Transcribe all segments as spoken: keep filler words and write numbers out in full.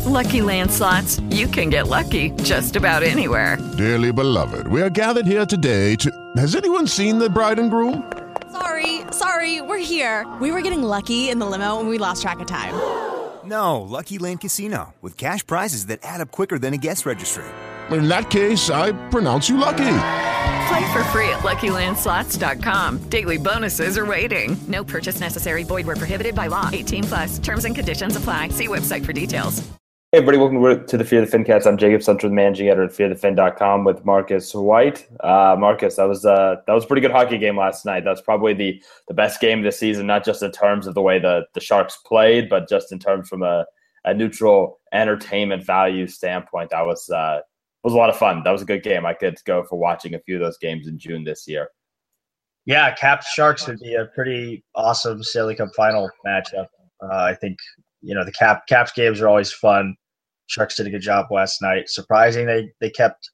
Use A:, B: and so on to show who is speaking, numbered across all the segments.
A: Lucky Land Slots, you can get lucky just about anywhere.
B: Dearly beloved, we are gathered here today to... Has anyone seen the bride and groom?
C: Sorry, sorry, we're here. We were getting lucky in the limo and we lost track of time.
D: No, Lucky Land Casino, with cash prizes that add up quicker than a guest registry.
B: In that case, I pronounce you lucky.
A: Play for free at Lucky Land Slots dot com. Daily bonuses are waiting. No purchase necessary. Void where prohibited by law. eighteen plus. Terms and conditions apply. See website for details.
E: Hey everybody, welcome to the Fear the Fincast. I'm Jacob Sunter, the managing editor at fear the fin dot com with Marcus White. Uh, Marcus, that was uh, that was a pretty good hockey game last night. That's probably the, the best game this season, not just in terms of the way the, the Sharks played, but just in terms from a, a neutral entertainment value standpoint. That was uh, was a lot of fun. That was a good game. I could go for watching a few of those games in June this year.
F: Yeah, Caps Sharks would be a pretty awesome Stanley Cup final matchup. Uh, I think, you know, the Cap Caps games are always fun. Sharks did a good job last night. Surprising they they kept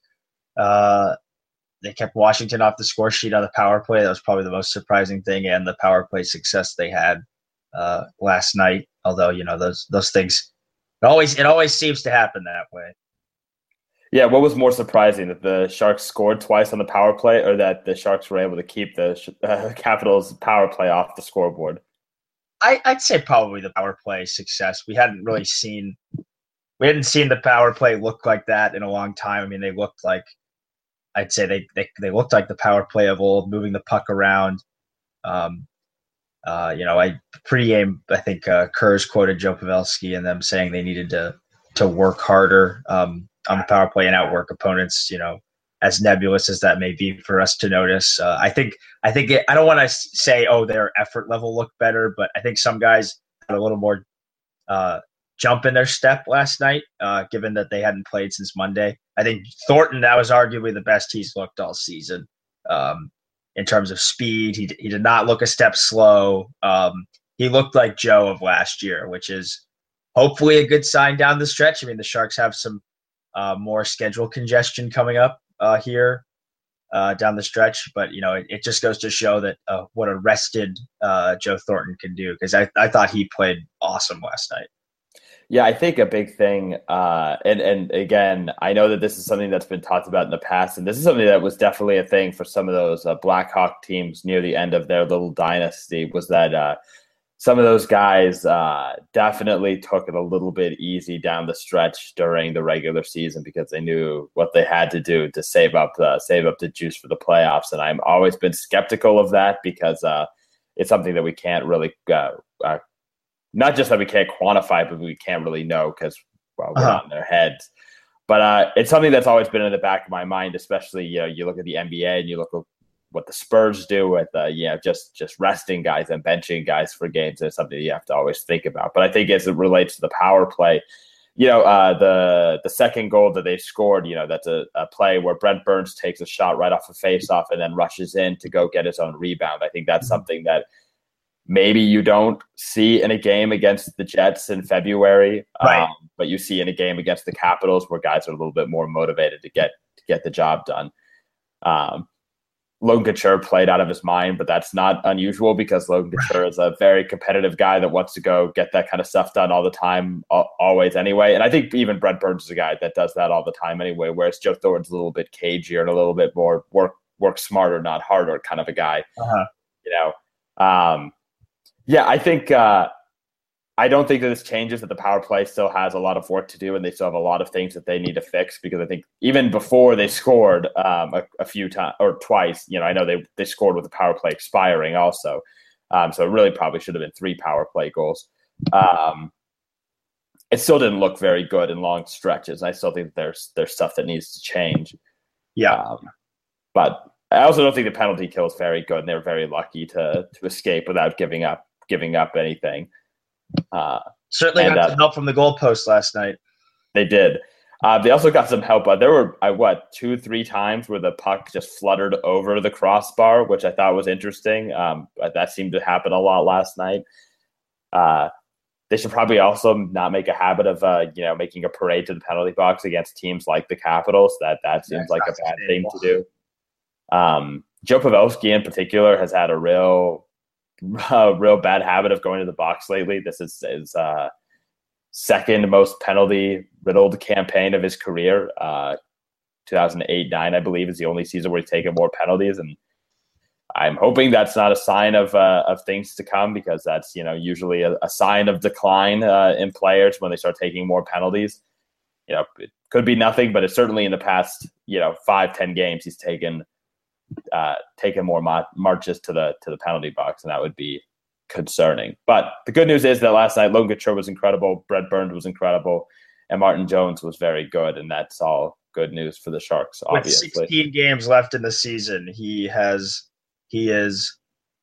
F: uh, they kept Washington off the score sheet on the power play. That was probably the most surprising thing, and the power play success they had uh, last night. Although, you know, those those things it always it always seems to happen that way.
E: Yeah, what was more surprising, that the Sharks scored twice on the power play, or that the Sharks were able to keep the uh, Capitals' power play off the scoreboard?
F: I, I'd say probably the power play success. We hadn't really seen we hadn't seen the power play look like that in a long time. I mean, they looked like I'd say they they, they looked like the power play of old, moving the puck around. Um, uh, you know, I pre-game I think uh, Kurz quoted Joe Pavelski and them saying they needed to to work harder. Um, on the power play and outwork opponents, you know, as nebulous as that may be for us to notice. Uh, I think, I think it, I don't want to say, oh, their effort level looked better, but I think some guys had a little more uh, jump in their step last night, uh, given that they hadn't played since Monday. I think Thornton, that was arguably the best he's looked all season um, in terms of speed. He, he did not look a step slow. Um, he looked like Joe of last year, which is hopefully a good sign down the stretch. I mean, the Sharks have some Uh, more schedule congestion coming up uh, here uh, down the stretch. But, you know, it, it just goes to show that uh, what a rested uh, Joe Thornton can do, because I, I thought he played awesome last night.
E: Yeah, I think a big thing, uh, and, and again, I know that this is something that's been talked about in the past, and this is something that was definitely a thing for some of those uh, Blackhawk teams near the end of their little dynasty, was that uh, some of those guys uh, definitely took it a little bit easy down the stretch during the regular season because they knew what they had to do to save up the save up the juice for the playoffs. And I've always been skeptical of that because uh, it's something that we can't really, uh, uh, not just that we can't quantify, but we can't really know because well, we're
F: Uh-huh.
E: not in their heads. But uh, it's something that's always been in the back of my mind, especially you know, you look at the N B A and you look at what the Spurs do with, uh, you know, just, just resting guys and benching guys for games is something you have to always think about. But I think as it relates to the power play, you know, uh, the the second goal that they scored, you know, that's a, a play where Brent Burns takes a shot right off a faceoff and then rushes in to go get his own rebound. I think that's something that maybe you don't see in a game against the Jets in February,
F: Right.
E: um, but you see in a game against the Capitals where guys are a little bit more motivated to get to get the job done. Um, Logan Couture played out of his mind, but that's not unusual because Logan Couture is a very competitive guy that wants to go get that kind of stuff done all the time, always anyway. And I think even Brent Burns is a guy that does that all the time anyway, whereas Joe Thornton's a little bit cagier and a little bit more work work smarter, not harder kind of a guy.
F: Uh-huh.
E: You know, um, yeah, I think uh, I don't think that this changes, that the power play still has a lot of work to do and they still have a lot of things that they need to fix, because I think even before they scored um, a, a few times or twice, you know, I know they, they scored with the power play expiring also. Um, so it really probably should have been three power play goals. Um, it still didn't look very good in long stretches. I still think there's, there's stuff that needs to change.
F: Yeah.
E: Um, but I also don't think the penalty kill is very good, and they were very lucky to, to escape without giving up, giving up anything. Uh,
F: Certainly
E: and,
F: got
E: uh,
F: some help from the goalpost last night.
E: They did. Uh, they also got some help. Uh, there were, uh, what, two, three times where the puck just fluttered over the crossbar, which I thought was interesting. Um, but that seemed to happen a lot last night. Uh, they should probably also not make a habit of, uh, you know, making a parade to the penalty box against teams like the Capitals. That that seems
F: Yeah,
E: like a
F: it's
E: bad
F: not
E: thing to
F: sustainable.
E: do. Um, Joe Pavelski in particular has had a real, a real bad habit of going to the box lately. This is, is uh, second most penalty riddled campaign of his career. Uh, two thousand eight nine, I believe, is the only season where he's taken more penalties. And I'm hoping that's not a sign of uh, of things to come, because that's, you know, usually a, a sign of decline uh, in players when they start taking more penalties. You know, it could be nothing, but it's certainly in the past, you know, five, ten games, he's taken uh, taken more ma- marches to the to the penalty box, and that would be concerning. But the good news is that last night, Logan Couture was incredible, Brent Burns was incredible, and Martin Jones was very good, and that's all good news for the Sharks, obviously.
F: With sixteen games left in the season, he has he is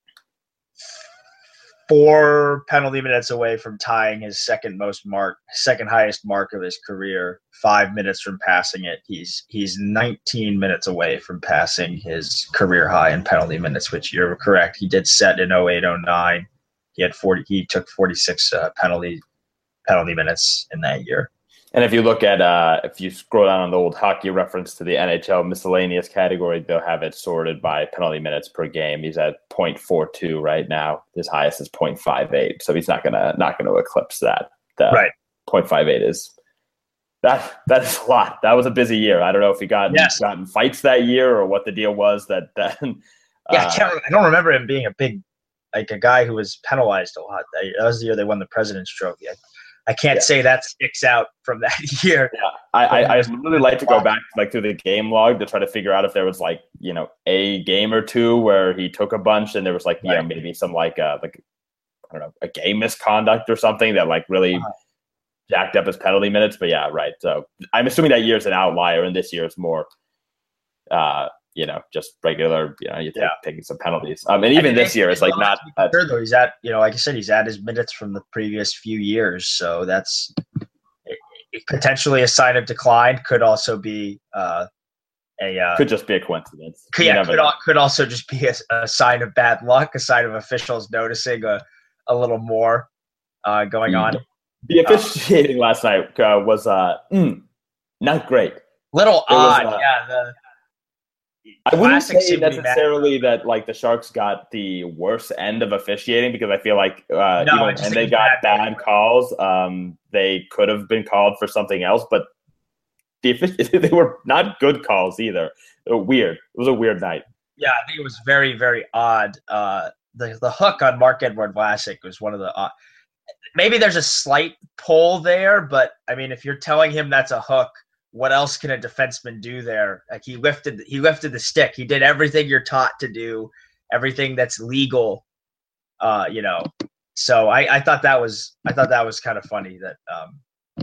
F: four penalty minutes away from tying his second most mark, second highest mark of his career. Five minutes from passing it. He's he's nineteen minutes away from passing his career high in penalty minutes, which you're correct. He did set in oh eight oh nine. He had forty. He took forty-six uh, penalty penalty minutes in that year.
E: And if you look at, uh, if you scroll down on the old hockey reference to the N H L miscellaneous category, they'll have it sorted by penalty minutes per game. He's at point four two right now. His highest is point five eight, so he's not gonna not gonna eclipse that. The
F: right,
E: point five eight is that that is a lot. That was a busy year. I don't know if he got
F: yes.
E: got in fights that year or what the deal was. That that uh,
F: yeah, I, can't, I don't remember him being a big like a guy who was penalized a lot. That was the year they won the President's Trophy. I, I can't yeah. say that sticks out from that year.
E: Yeah, I, I, I really like to go back like through the game log to try to figure out if there was like, you know, a game or two where he took a bunch and there was like, right. you know, maybe some like uh like I don't know, a game misconduct or something that like really uh-huh. jacked up his penalty minutes. But yeah, right. So I'm assuming that year's an outlier, and this year is more, uh, you know, just regular. You know, you take,
F: yeah.
E: taking some penalties. Um, and even I mean, this year is like not. Uh,
F: sure, though he's at, you know, like I said, he's at his minutes from the previous few years, so that's potentially a sign of decline. Could also be uh, a uh,
E: could just be a coincidence.
F: Could, yeah, could, al- could also just be a, a sign of bad luck, a sign of officials noticing a, a little more uh, going on.
E: The officiating uh, last night uh, was uh, mm, not great.
F: Little
E: it
F: odd,
E: was, uh,
F: yeah. The,
E: I wouldn't say necessarily that like the Sharks got the worst end of officiating, because I feel like uh,
F: no,
E: even, and they got bad, bad calls. Um, they could have been called for something else, but the they were not good calls either. They were weird. It was a weird night.
F: Yeah, I think it was very, very odd. Uh, the the hook on Marc-Edouard Vlasic was one of the. Uh, maybe there's a slight pull there, but I mean, if you're telling him that's a hook, what else can a defenseman do there? Like he lifted, he lifted the stick. He did everything you're taught to do, everything that's legal. Uh, you know, so I, I thought that was, I thought that was kind of funny that. Um,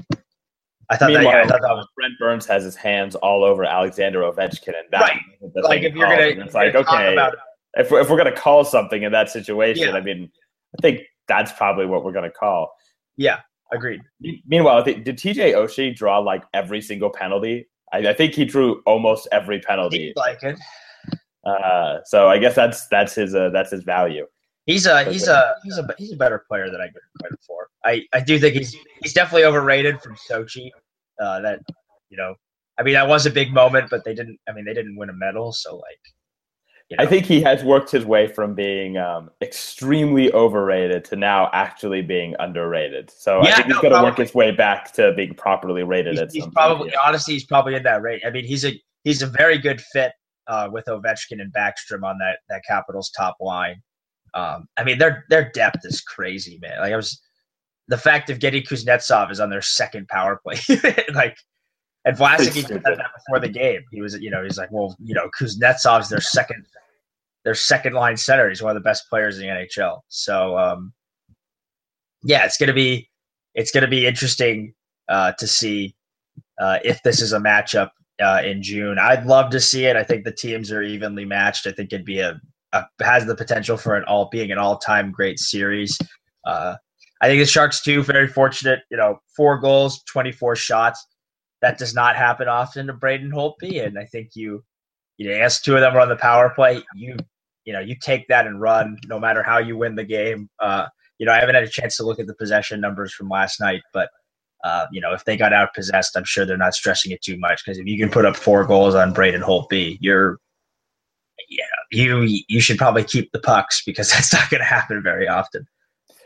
F: I thought, that, yeah, I thought that was.
E: Brent Burns has his hands all over Alexander Ovechkin, and that
F: right. Like if you're gonna,
E: it's like okay, about it. if we're, if we're gonna call something in that situation,
F: yeah.
E: I mean, I think that's probably what we're gonna call.
F: Yeah. Agreed.
E: Meanwhile, did T J Oshie draw like every single penalty? I, I think he drew almost every penalty.
F: Like it.
E: Uh, so I guess that's that's his uh, that's his value.
F: He's a he's a he's a he's a better player than I give him credit for. I, I do think he's he's definitely overrated from Sochi. Uh, that you know, I mean that was a big moment, but they didn't. I mean they didn't win a medal, so like. You know.
E: I think he has worked his way from being um, extremely overrated to now actually being underrated. So
F: yeah,
E: I think he's
F: no,
E: going to work his way back to being properly rated.
F: He's,
E: at
F: he's
E: some
F: probably,
E: point.
F: honestly, he's probably in that rate. I mean, he's a he's a very good fit uh, with Ovechkin and Backstrom on that that Capitals top line. Um, I mean, their their depth is crazy, man. Like I was, the fact of getting Kuznetsov is on their second power play, like. And Vlasic he said that before the game. He was, you know, he's like, well, you know, Kuznetsov's their second, their second line center. He's one of the best players in the N H L. So, um, yeah, it's gonna be, it's gonna be interesting uh, to see uh, if this is a matchup uh, in June. I'd love to see it. I think the teams are evenly matched. I think it'd be a, a has the potential for an all being an all time great series. Uh, I think the Sharks too, very fortunate. You know, four goals, twenty-four shots. That does not happen often to Braden Holtby, and I think you, you know, as two of them are on the power play, you, you know, you take that and run, no matter how you win the game. Uh, you know, I haven't had a chance to look at the possession numbers from last night, but uh, you know, if they got out possessed, I'm sure they're not stressing it too much because if you can put up four goals on Braden Holtby, you're, yeah, you you should probably keep the pucks because that's not going to happen very often.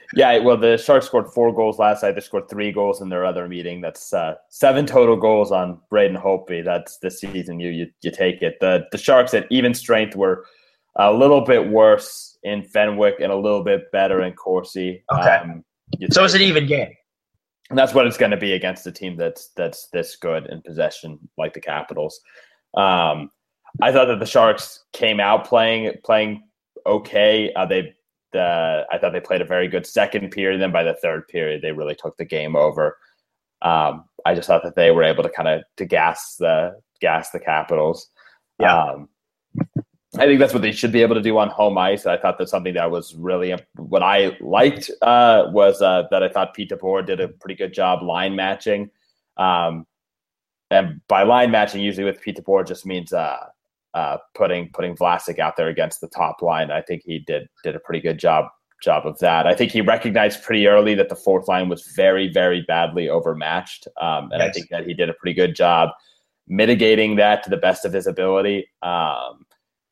E: Yeah, well, the Sharks scored four goals last night. They scored three goals in their other meeting. That's uh, seven total goals on Braden Holtby. That's this season. You you you take it. The the Sharks at even strength were a little bit worse in Fenwick and a little bit better in Corsi.
F: Okay,
E: um,
F: so it's an even game.
E: And that's what it's going to be against a team that's that's this good in possession, like the Capitals. Um, I thought that the Sharks came out playing playing okay. Uh, they the I thought they played a very good second period. Then by the third period, they really took the game over. Um, I just thought that they were able to kind of to gas the gas the Capitals.
F: Yeah.
E: Um, I think that's what they should be able to do on home ice. I thought that something that was really what I liked uh, was uh, that I thought Pete DeBoer did a pretty good job line matching. Um, and by line matching, usually with Pete DeBoer just means uh, uh, putting putting Vlasic out there against the top line. I think he did did a pretty good job job of that. I think he recognized pretty early that the fourth line was very, very badly overmatched. Um, and yes. I think that he did a pretty good job mitigating that to the best of his ability. Um,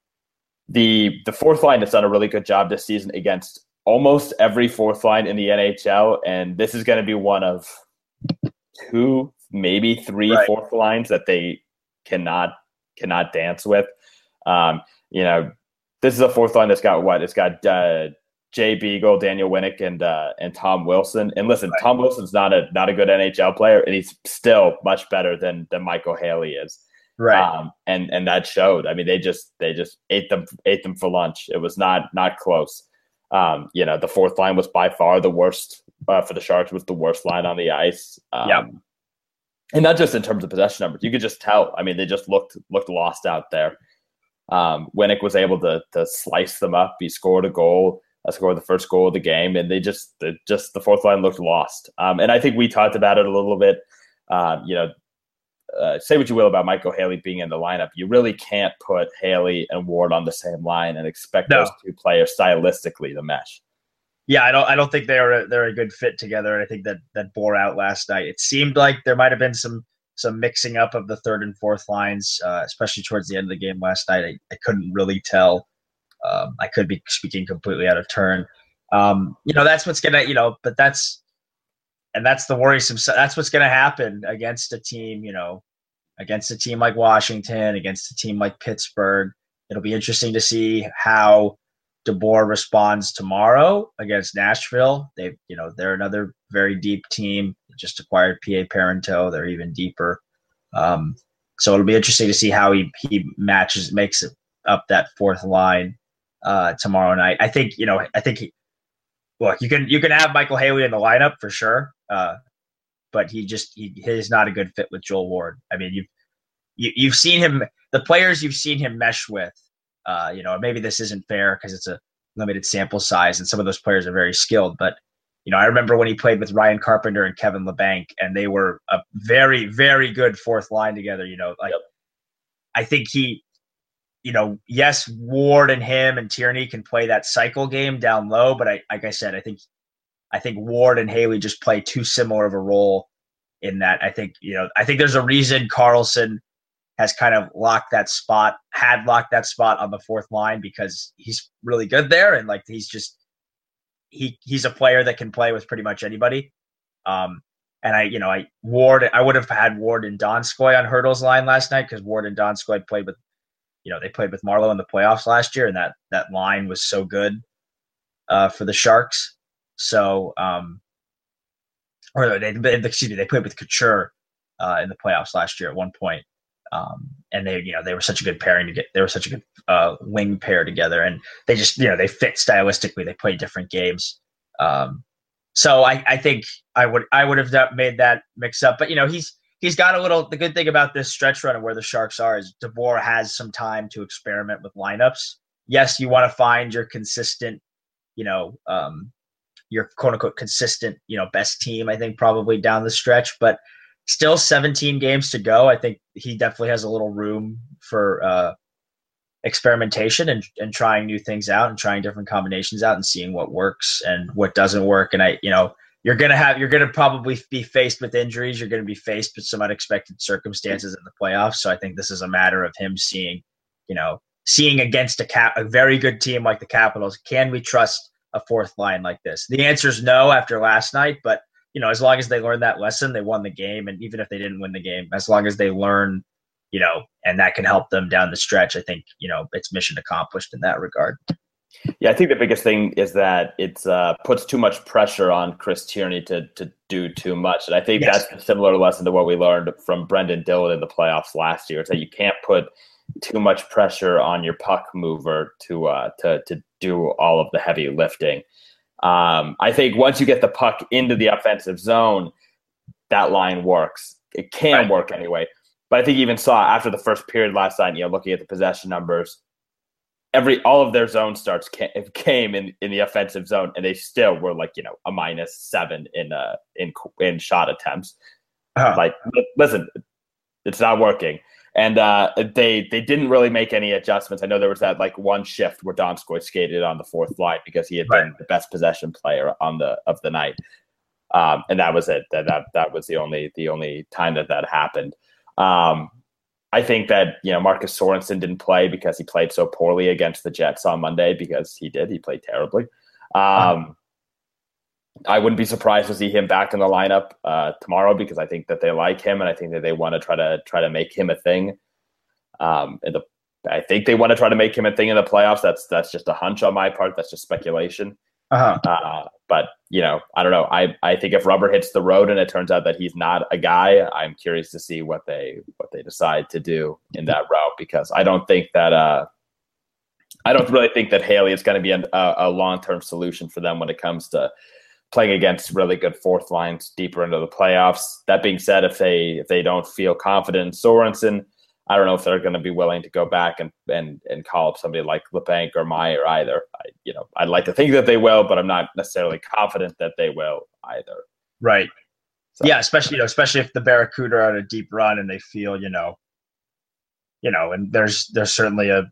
E: The the fourth line has done a really good job this season against almost every fourth line in the N H L, and this is going to be one of two, maybe three right. fourth lines that they cannot cannot dance with. Um, you know, this is a fourth line that's got what? It's got uh, Jay Beagle, Daniel Winnick, and uh, and Tom Wilson. And listen, right. Tom Wilson's not a not a good N H L player, and he's still much better than than Michael Haley is.
F: Right.
E: Um, and, and that showed. I mean, they just they just ate them ate them for lunch. It was not not close. Um, you know, the fourth line was by far the worst uh, for the Sharks. Was the worst line on the ice. Um,
F: yeah.
E: And not just in terms of possession numbers. You could just tell. I mean, they just looked looked lost out there. Um, Winnick was able to to slice them up. He scored a goal. I scored the first goal of the game, and they just they just the fourth line looked lost. Um, and I think we talked about it a little bit. Um, you know. Uh, say what you will about Michael Haley being in the lineup. You really can't put Haley and Ward on the same line and expect no. those two players stylistically to mesh.
F: Yeah, I don't. I don't think they're a, they're a good fit together. And I think that that bore out last night. It seemed like there might have been some some mixing up of the third and fourth lines, uh, especially towards the end of the game last night. I, I couldn't really tell. Um, I could be speaking completely out of turn. Um, you know, that's what's gonna. You know, but that's. And that's the worrisome. That's what's going to happen against a team, you know, against a team like Washington, against a team like Pittsburgh. It'll be interesting to see how DeBoer responds tomorrow against Nashville. They, you know, they're another very deep team. They just acquired P A Parenteau. They're even deeper. Um, so it'll be interesting to see how he he matches, makes it up that fourth line uh, tomorrow night. I think, you know, I think he. Look, you can you can have Michael Haley in the lineup for sure, uh, but he just he, he's not a good fit with Joel Ward. I mean, you've you, you've seen him, the players you've seen him mesh with. Uh, you know, maybe this isn't fair because it's a limited sample size, and some of those players are very skilled. But you know, I remember when he played with Ryan Carpenter and Kevin LeBanc, and they were a very very good fourth line together. You know, like yep. I think he. You know, yes, Ward and him and Tierney can play that cycle game down low, but I, like I said, I think, I think Ward and Haley just play too similar of a role in that. I think, you know, I think there's a reason Carlson has kind of locked that spot, had locked that spot on the fourth line because he's really good there. And like, he's just, he, he's a player that can play with pretty much anybody. Um, and I, you know, I Ward, I would have had Ward and Donskoy on Hurdle's line last night because Ward and Donskoy played with, you know, they played with Marleau in the playoffs last year, and that that line was so good uh, for the Sharks. So, um, or they, they, excuse me, they played with Couture uh, in the playoffs last year at one point, um, and they, you know, they were such a good pairing to get. They were such a good uh, wing pair together, and they just, you know, they fit stylistically. They played different games. Um, so I, I think I would I would have made that mix up, but you know, he's. He's got a little – the good thing about this stretch run and where the Sharks are is DeBoer has some time to experiment with lineups. Yes, you want to find your consistent, you know, um, your quote-unquote consistent, you know, best team, I think, probably down the stretch. But still seventeen games to go. I think he definitely has a little room for uh, experimentation and, and trying new things out and trying different combinations out and seeing what works and what doesn't work. And, I, you know – You're gonna have. You're gonna probably be faced with injuries. You're gonna be faced with some unexpected circumstances in the playoffs. So I think this is a matter of him seeing, you know, seeing against a cap, a very good team like the Capitals. Can we trust a fourth line like this? The answer is no after last night, but you know, as long as they learn that lesson, they won the game. And even if they didn't win the game, as long as they learn, you know, and that can help them down the stretch, I think, you know, it's mission accomplished in that regard.
E: Yeah, I think the biggest thing is that it uh, puts too much pressure on Chris Tierney to to do too much. And I think yes. that's a similar lesson to what we learned from Brendan Dillon in the playoffs last year. It's that you can't put too much pressure on your puck mover to uh, to to do all of the heavy lifting. Um, I think once you get the puck into the offensive zone, that line works. It can right. work anyway. But I think you even saw after the first period last night, you know, looking at the possession numbers, every all of their zone starts came, came in, in the offensive zone, and they still were like, you know, a minus seven in uh in in shot attempts. Uh-huh. Like, listen, it's not working. And uh, they they didn't really make any adjustments. I know there was that like one shift where Donskoy skated on the fourth line because he had right. been the best possession player on the of the night, um, and that was it. That that that was the only the only time that that happened. Um, I think that you know Marcus Sorensen didn't play because he played so poorly against the Jets on Monday because he did. He played terribly. Um, I wouldn't be surprised to see him back in the lineup uh, tomorrow because I think that they like him and I think that they want to try to try to make him a thing. Um, in the, I think they want to try to make him a thing in the playoffs. That's that's just a hunch on my part. That's just speculation. Uh-huh. Uh, but you know, I don't know. I, I think if rubber hits the road and it turns out that he's not a guy, I'm curious to see what they what they decide to do in that route because I don't think that uh, I don't really think that Haley is going to be a, a long term solution for them when it comes to playing against really good fourth lines deeper into the playoffs. That being said, if they if they don't feel confident in Sorensen, I don't know if they're going to be willing to go back and and, and call up somebody like LeBanc or Meyer either. I, you know, I'd like to think that they will, but I'm not necessarily confident that they will either.
F: Right. So, yeah, especially you know, especially if the Barracuda are on a deep run and they feel you know, you know, and there's there's certainly a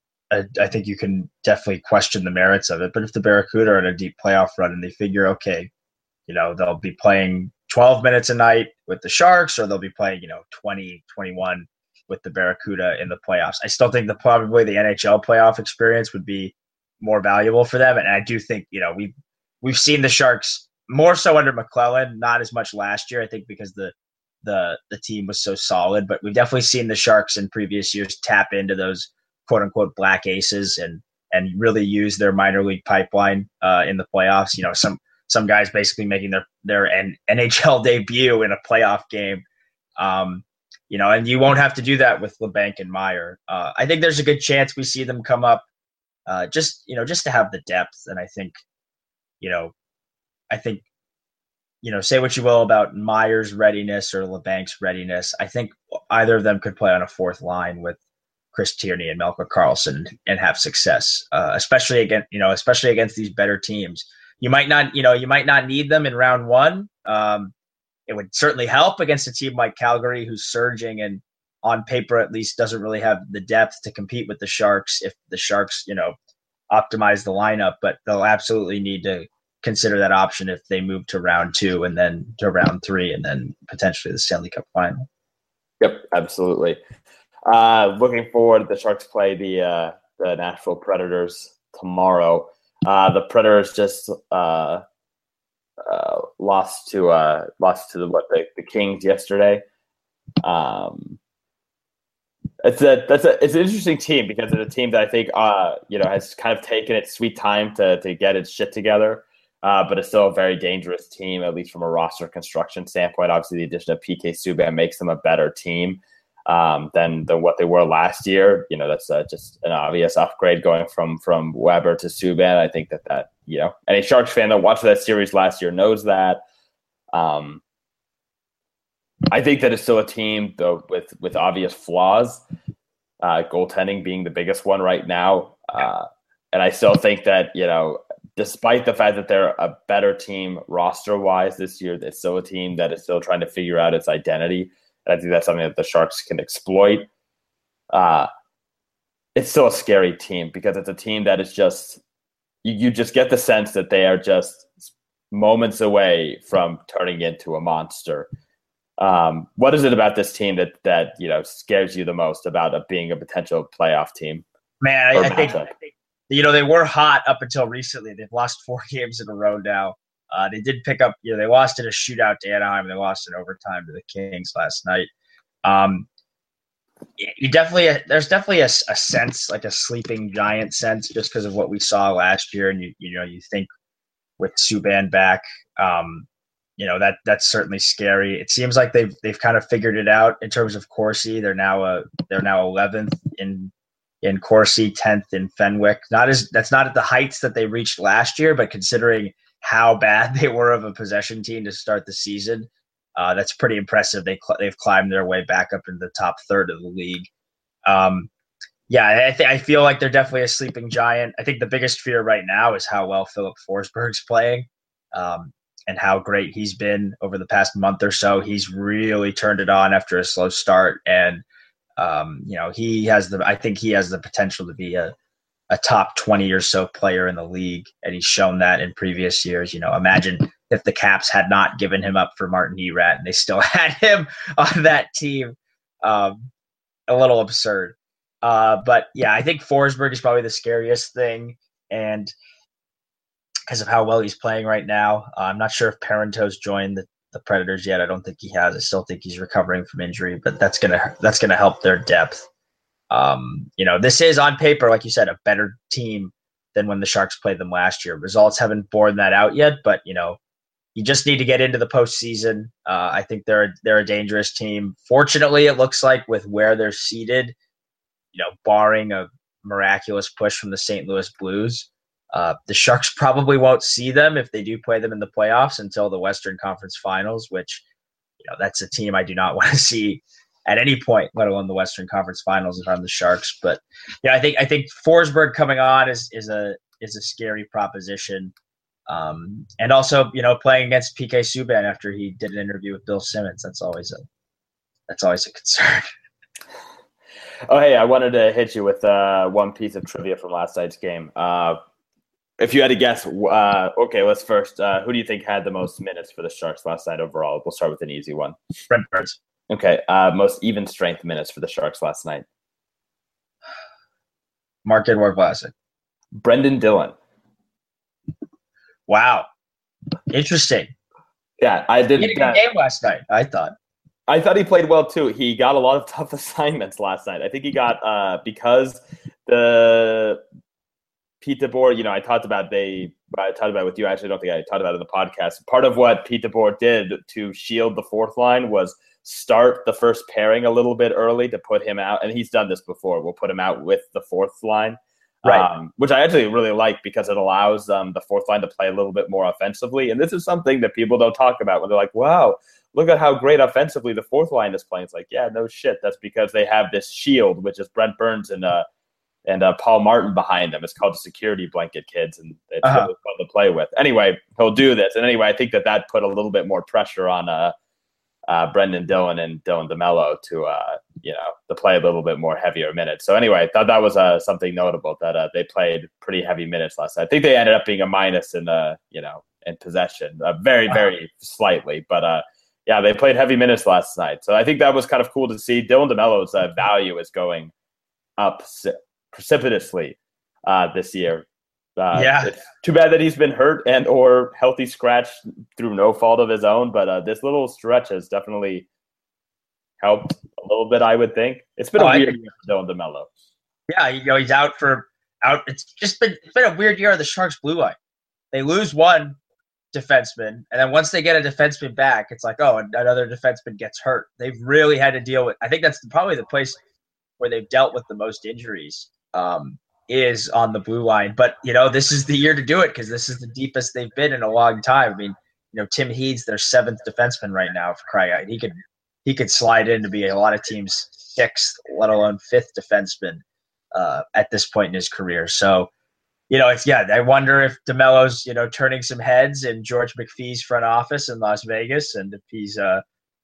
F: I think you can definitely question the merits of it. But if the Barracuda are in a deep playoff run and they figure, okay, you know, they'll be playing twelve minutes a night with the Sharks or they'll be playing, you know, twenty, twenty-one with the Barracuda in the playoffs. I still think the probably the N H L playoff experience would be more valuable for them. And I do think, you know, we've, we've seen the Sharks more so under McClellan, not as much last year, I think because the, the, the team was so solid, but we've definitely seen the Sharks in previous years tap into those quote unquote black aces and and really use their minor league pipeline uh, in the playoffs. You know, some some guys basically making their their N H L debut in a playoff game. Um, you know, and you won't have to do that with LeBanc and Meyer. Uh, I think there's a good chance we see them come up uh, just you know just to have the depth. And I think you know, I think you know, say what you will about Meyer's readiness or LeBanc's readiness. I think either of them could play on a fourth line with Chris Tierney and Melker Karlsson and have success, uh, especially against, you know, especially against these better teams. You might not, you know, you might not need them in round one. Um, it would certainly help against a team like Calgary, who's surging and on paper at least doesn't really have the depth to compete with the Sharks if the Sharks, you know, optimize the lineup. But they'll absolutely need to consider that option if they move to round two and then to round three and then potentially the Stanley Cup final.
E: Yep, absolutely. Uh, looking forward, the Sharks play the uh, the Nashville Predators tomorrow. Uh, the Predators just uh, uh, lost to uh, lost to the what the, the Kings yesterday. Um, it's a that's a it's an interesting team because it's a team that I think uh, you know has kind of taken its sweet time to to get its shit together. Uh, but it's still a very dangerous team, at least from a roster construction standpoint. Obviously, the addition of P K Subban makes them a better team um, than, than what they were last year. You know, that's uh, just an obvious upgrade going from from Weber to Subban. I think that that, you know, any Sharks fan that watched that series last year knows that. Um, I think that it's still a team, though, with, with obvious flaws, uh, goaltending being the biggest one right now. Uh, and I still think that, you know, despite the fact that they're a better team roster-wise this year, it's still a team that is still trying to figure out its identity. And I think that's something that the Sharks can exploit. Uh, it's still a scary team because it's a team that is just you, – you just get the sense that they are just moments away from turning into a monster. Um, what is it about this team that, that you know scares you the most about it being a potential playoff team?
F: Man, I, I think – you know, they were hot up until recently. They've lost four games in a row now. Uh, they did pick up, you know, they lost in a shootout to Anaheim. They lost in overtime to the Kings last night. Um, you definitely, there's definitely a, a sense, like a sleeping giant sense, just because of what we saw last year. And you, you know, you think with Subban back, um, you know, that that's certainly scary. It seems like they've they've kind of figured it out in terms of Corsi. They're now a they're now eleventh in in Corsi, tenth in Fenwick. Not as that's not at the heights that they reached last year, but considering how bad they were of a possession team to start the season, uh, that's pretty impressive. They cl- they've climbed their way back up into the top third of the league. Um, yeah, I, th- I feel like they're definitely a sleeping giant. I think the biggest fear right now is how well Philip Forsberg's playing, um, and how great he's been over the past month or so. He's really turned it on after a slow start, and um, you know he has the. I think he has the potential to be a. a top twenty or so player in the league, and he's shown that in previous years. You know, imagine if the Caps had not given him up for Martin Erat and they still had him on that team. Um, a little absurd. Uh, but yeah, I think Forsberg is probably the scariest thing, and because of how well he's playing right now. Uh, I'm not sure if Parenteau's joined the, the Predators yet. I don't think he has. I still think he's recovering from injury, but that's gonna that's gonna help their depth. Um, you know, this is on paper, like you said, a better team than when the Sharks played them last year. Results haven't borne that out yet, but you know, you just need to get into the postseason. Uh, I think they're they're a dangerous team. Fortunately, it looks like with where they're seated, you know, barring a miraculous push from the Saint Louis Blues, uh, the Sharks probably won't see them if they do play them in the playoffs until the Western Conference Finals, which, you know, that's a team I do not want to see at any point, let alone the Western Conference Finals if I'm the Sharks. But yeah, I think I think Forsberg coming on is is a is a scary proposition. Um, and also, you know, playing against P K Subban after he did an interview with Bill Simmons, that's always a that's always a concern.
E: Oh, hey, I wanted to hit you with uh, one piece of trivia from last night's game. Uh, if you had to guess, uh, okay, let's first, uh, who do you think had the most minutes for the Sharks last night overall? We'll start with an easy one.
F: Brent Burns.
E: Okay, uh, most even strength minutes for the Sharks last night.
F: Marc-Edouard Vlasic.
E: Brendan Dillon.
F: Wow. Interesting.
E: Yeah, I did.
F: He had a good uh, game last night, I thought.
E: I thought he played well, too. He got a lot of tough assignments last night. I think he got, uh, because the Pete DeBoer, you know, I talked about they, I talked about it with you. I actually don't think I talked about it in the podcast. Part of what Pete DeBoer did to shield the fourth line was start the first pairing a little bit early to put him out. And he's done this before. We'll put him out with the fourth line,
F: right?
E: Um, which I actually really like because it allows um, the fourth line to play a little bit more offensively. And this is something that people don't talk about when they're like, wow, look at how great offensively the fourth line is playing. It's like, yeah, no shit. That's because they have this shield, which is Brent Burns and uh, and uh, Paul Martin behind them. It's called the security blanket, kids, and it's
F: uh-huh.
E: really fun to play with. Anyway, he'll do this. And anyway, I think that that put a little bit more pressure on uh, uh, Brendan Dillon and Dylan DeMello to, uh, you know, to play a little bit more heavier minutes. So anyway, I thought that was uh, something notable that uh, they played pretty heavy minutes last night. I think they ended up being a minus in, uh, you know, in possession, uh, very, very uh-huh. slightly. But, uh, yeah, they played heavy minutes last night. So I think that was kind of cool to see. Dylan DeMello's uh, value is going up precipitously uh, this year. Uh,
F: yeah.
E: It's too bad that he's been hurt and or healthy scratch through no fault of his own. But uh, this little stretch has definitely helped a little bit, I would think. It's been oh, a weird think, year for Dylan DeMello.
F: Yeah, you know, he's out for out. It's just been it's been a weird year of the Sharks blue line. They lose one defenseman, and then once they get a defenseman back, it's like, oh, another defenseman gets hurt. They've really had to deal with. I think that's probably the place where they've dealt with the most injuries. Um, is on the blue line. But, you know, this is the year to do it because this is the deepest they've been in a long time. I mean, you know, Tim Heed's their seventh defenseman right now for crying out. He could he could slide in to be a lot of teams' sixth, let alone fifth defenseman uh, at this point in his career. So, you know, it's yeah, I wonder if DeMello's, you know, turning some heads in George McPhee's front office in Las Vegas, and if he's uh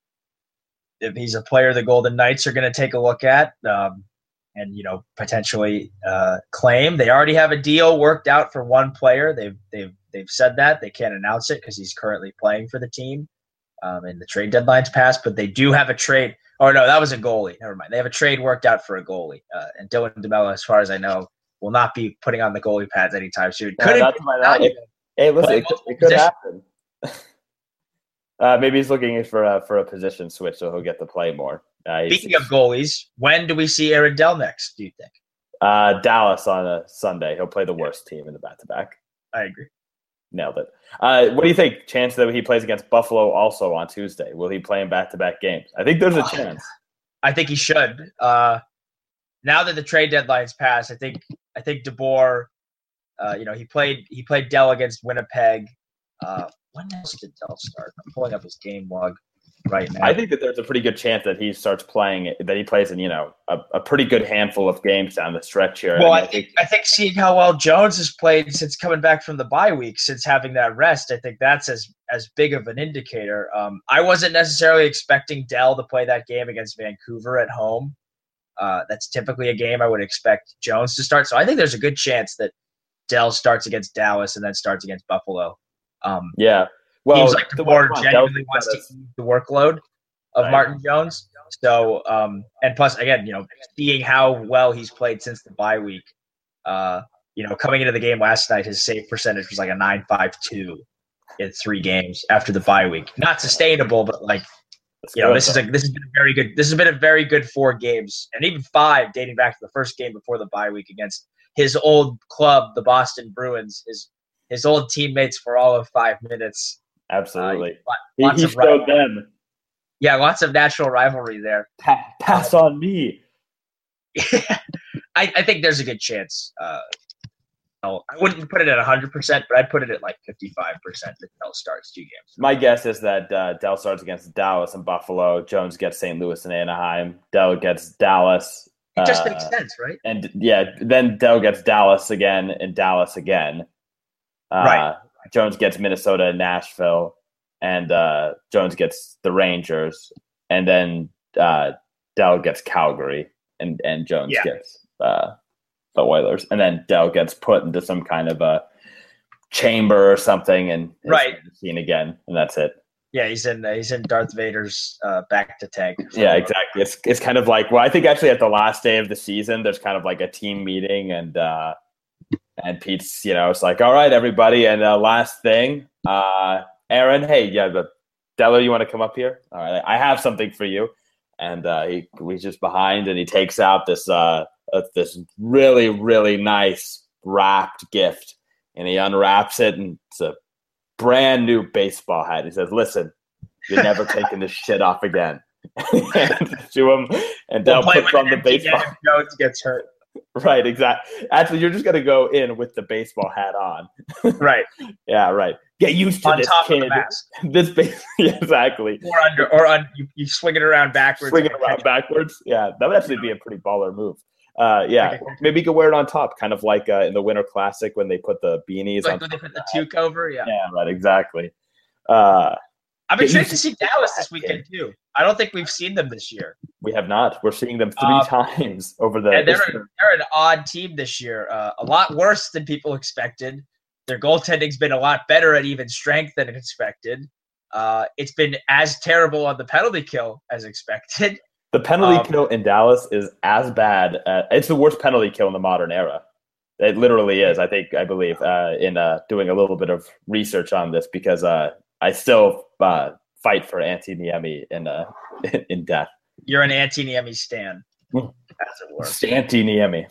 F: if he's a player the Golden Knights are going to take a look at. Um, and, you know, potentially uh, claim. They already have a deal worked out for one player. They've they've they've said that. They can't announce it because he's currently playing for the team. Um, and the trade deadline's passed, but they do have a trade. Oh, no, that was a goalie. Never mind. They have a trade worked out for a goalie. Uh, and Dylan DeMello, as far as I know, will not be putting on the goalie pads anytime soon.
E: Yeah,
F: Could
E: that's
F: it,
E: my not, it, hey, listen, it, could- it could
F: position.
E: happen. uh, maybe he's looking for a, for a position switch, so he'll get to play more. Uh, he's-
F: Speaking of goalies, when do we see Aaron Dell next, do you think?
E: Uh, Dallas on a Sunday. He'll play the worst team in the back-to-back.
F: I agree.
E: Nailed it. Uh, what do you think? Chance that he plays against Buffalo also on Tuesday? Will he play in back-to-back games? I think there's a
F: Oh,
E: chance.
F: I think he should. Uh, now that the trade deadline's passed, I think I think DeBoer, uh, you know, he played he played Dell against Winnipeg. Uh, when else did Dell start? I'm pulling up his game log right now.
E: I think that there's a pretty good chance that he starts playing, that he plays in, you know, a, a pretty good handful of games down the stretch here.
F: Well,
E: I, mean,
F: I think I think seeing how well Jones has played since coming back from the bye week, since having that rest, I think that's as as big of an indicator. Um, I wasn't necessarily expecting Dell to play that game against Vancouver at home. Uh, that's typically a game I would expect Jones to start. So I think there's a good chance that Dell starts against Dallas and then starts against Buffalo. Um,
E: yeah. Well,
F: seems like
E: the
F: DeBoer
E: one-
F: genuinely
E: Dallas-
F: wants to ease the workload of
E: Right.
F: Martin Jones. So, um, and plus, again, you know, seeing how well he's played since the bye week, uh, you know, coming into the game last night, his save percentage was like a nine five two in three games after the bye week. Not sustainable, but like,
E: That's
F: you know,
E: good,
F: this is
E: though.
F: a this has been a very good. This has been a very good four games, and even five dating back to the first game before the bye week against his old club, the Boston Bruins. His his old teammates for all of five minutes.
E: Absolutely.
F: Uh,
E: he
F: lots
E: he
F: of
E: showed
F: rivalry.
E: them.
F: Yeah, lots of natural rivalry there.
E: Pa- pass on me.
F: I, I think there's a good chance. Uh, no, I wouldn't put it at one hundred percent, but I'd put it at like fifty-five percent that Dell starts two games.
E: My guess is that uh, Dell starts against Dallas and Buffalo. Jones gets Saint Louis and Anaheim. Dell gets Dallas.
F: It just
E: uh,
F: makes sense, right?
E: And yeah, then Dell gets Dallas again and Dallas again. Uh,
F: Right.
E: Jones gets Minnesota and Nashville, and uh, Jones gets the Rangers, and then uh, Dell gets Calgary, and, and Jones
F: Yeah.
E: gets uh, the Oilers, and then Dell gets put into some kind of a chamber or something, and is
F: Right.
E: seen again, and that's it.
F: Yeah, he's in uh, he's in Darth Vader's uh, back to tank.
E: Yeah, exactly. It's it's kind of like, well, I think actually at the last day of the season, there's kind of like a team meeting, and uh, and Pete's, you know, it's like, all right, everybody, and uh, last thing, uh, Aaron, hey, yeah, but Dello, you want to come up here? All right, I have something for you, and uh, he he's just behind, and he takes out this uh, uh this really really nice wrapped gift, and he unwraps it, and it's a brand new baseball hat. He says, listen, you're never taking this shit off again. And to him, and Dell
F: We'll play
E: puts
F: with
E: on the
F: an empty
E: baseball.
F: net if Jones gets hurt.
E: Right, exactly. Actually, you're just going to go in with the baseball hat on.
F: Right.
E: Yeah, right. Get used to
F: On
E: this,
F: top
E: kid.
F: of the mask.
E: This base, yeah, exactly.
F: Or under or on you, you swing it around backwards.
E: Swing it
F: and
E: around
F: catch
E: backwards. Yeah, that would actually be a pretty baller move. Uh, yeah, maybe you could wear it on top, kind of like uh, in the Winter Classic when they put the beanies
F: Like
E: on
F: when
E: top
F: they
E: of
F: put the
E: the hat.
F: toque over, yeah.
E: Yeah, right, exactly. Uh,
F: I'm
E: Get
F: intrigued
E: used
F: to
E: to
F: see Dallas this
E: that,
F: weekend too. I don't think we've seen them this year.
E: we have not. We're seeing them three
F: Um,
E: times over the.
F: And they're they're an odd team this year. Uh, a lot worse than people expected. Their goaltending's been a lot better at even strength than expected. Uh, it's been as terrible on the penalty kill as expected.
E: The penalty
F: Um,
E: kill in Dallas is as bad. Uh, it's the worst penalty kill in the modern era. It literally is. I think, I believe, uh, in uh, doing a little bit of research on this, because uh, I still uh, fight for Antti Niemi in uh, in death.
F: You're an Antiniemi stan,
E: Mm.
F: as it were.
E: Antti Niemi.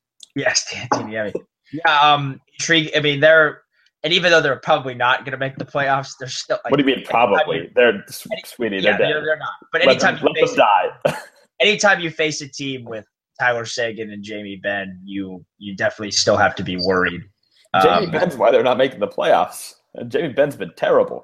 F: Yes, Antiniemi. Yeah, um, intrigue. I mean, they're and even though they're probably not going to make the playoffs, they're still. Like,
E: What do you mean? Probably. They're sweetie.
F: Yeah,
E: They're
F: they're,
E: dead.
F: they're not. But
E: Let
F: anytime
E: them,
F: you
E: let
F: face
E: them die.
F: anytime you face a team with Tyler Seguin and Jamie Benn, you you definitely still have to be worried.
E: Jamie
F: Um,
E: Benn's why they're not making the playoffs. And Jamie Benn's been terrible.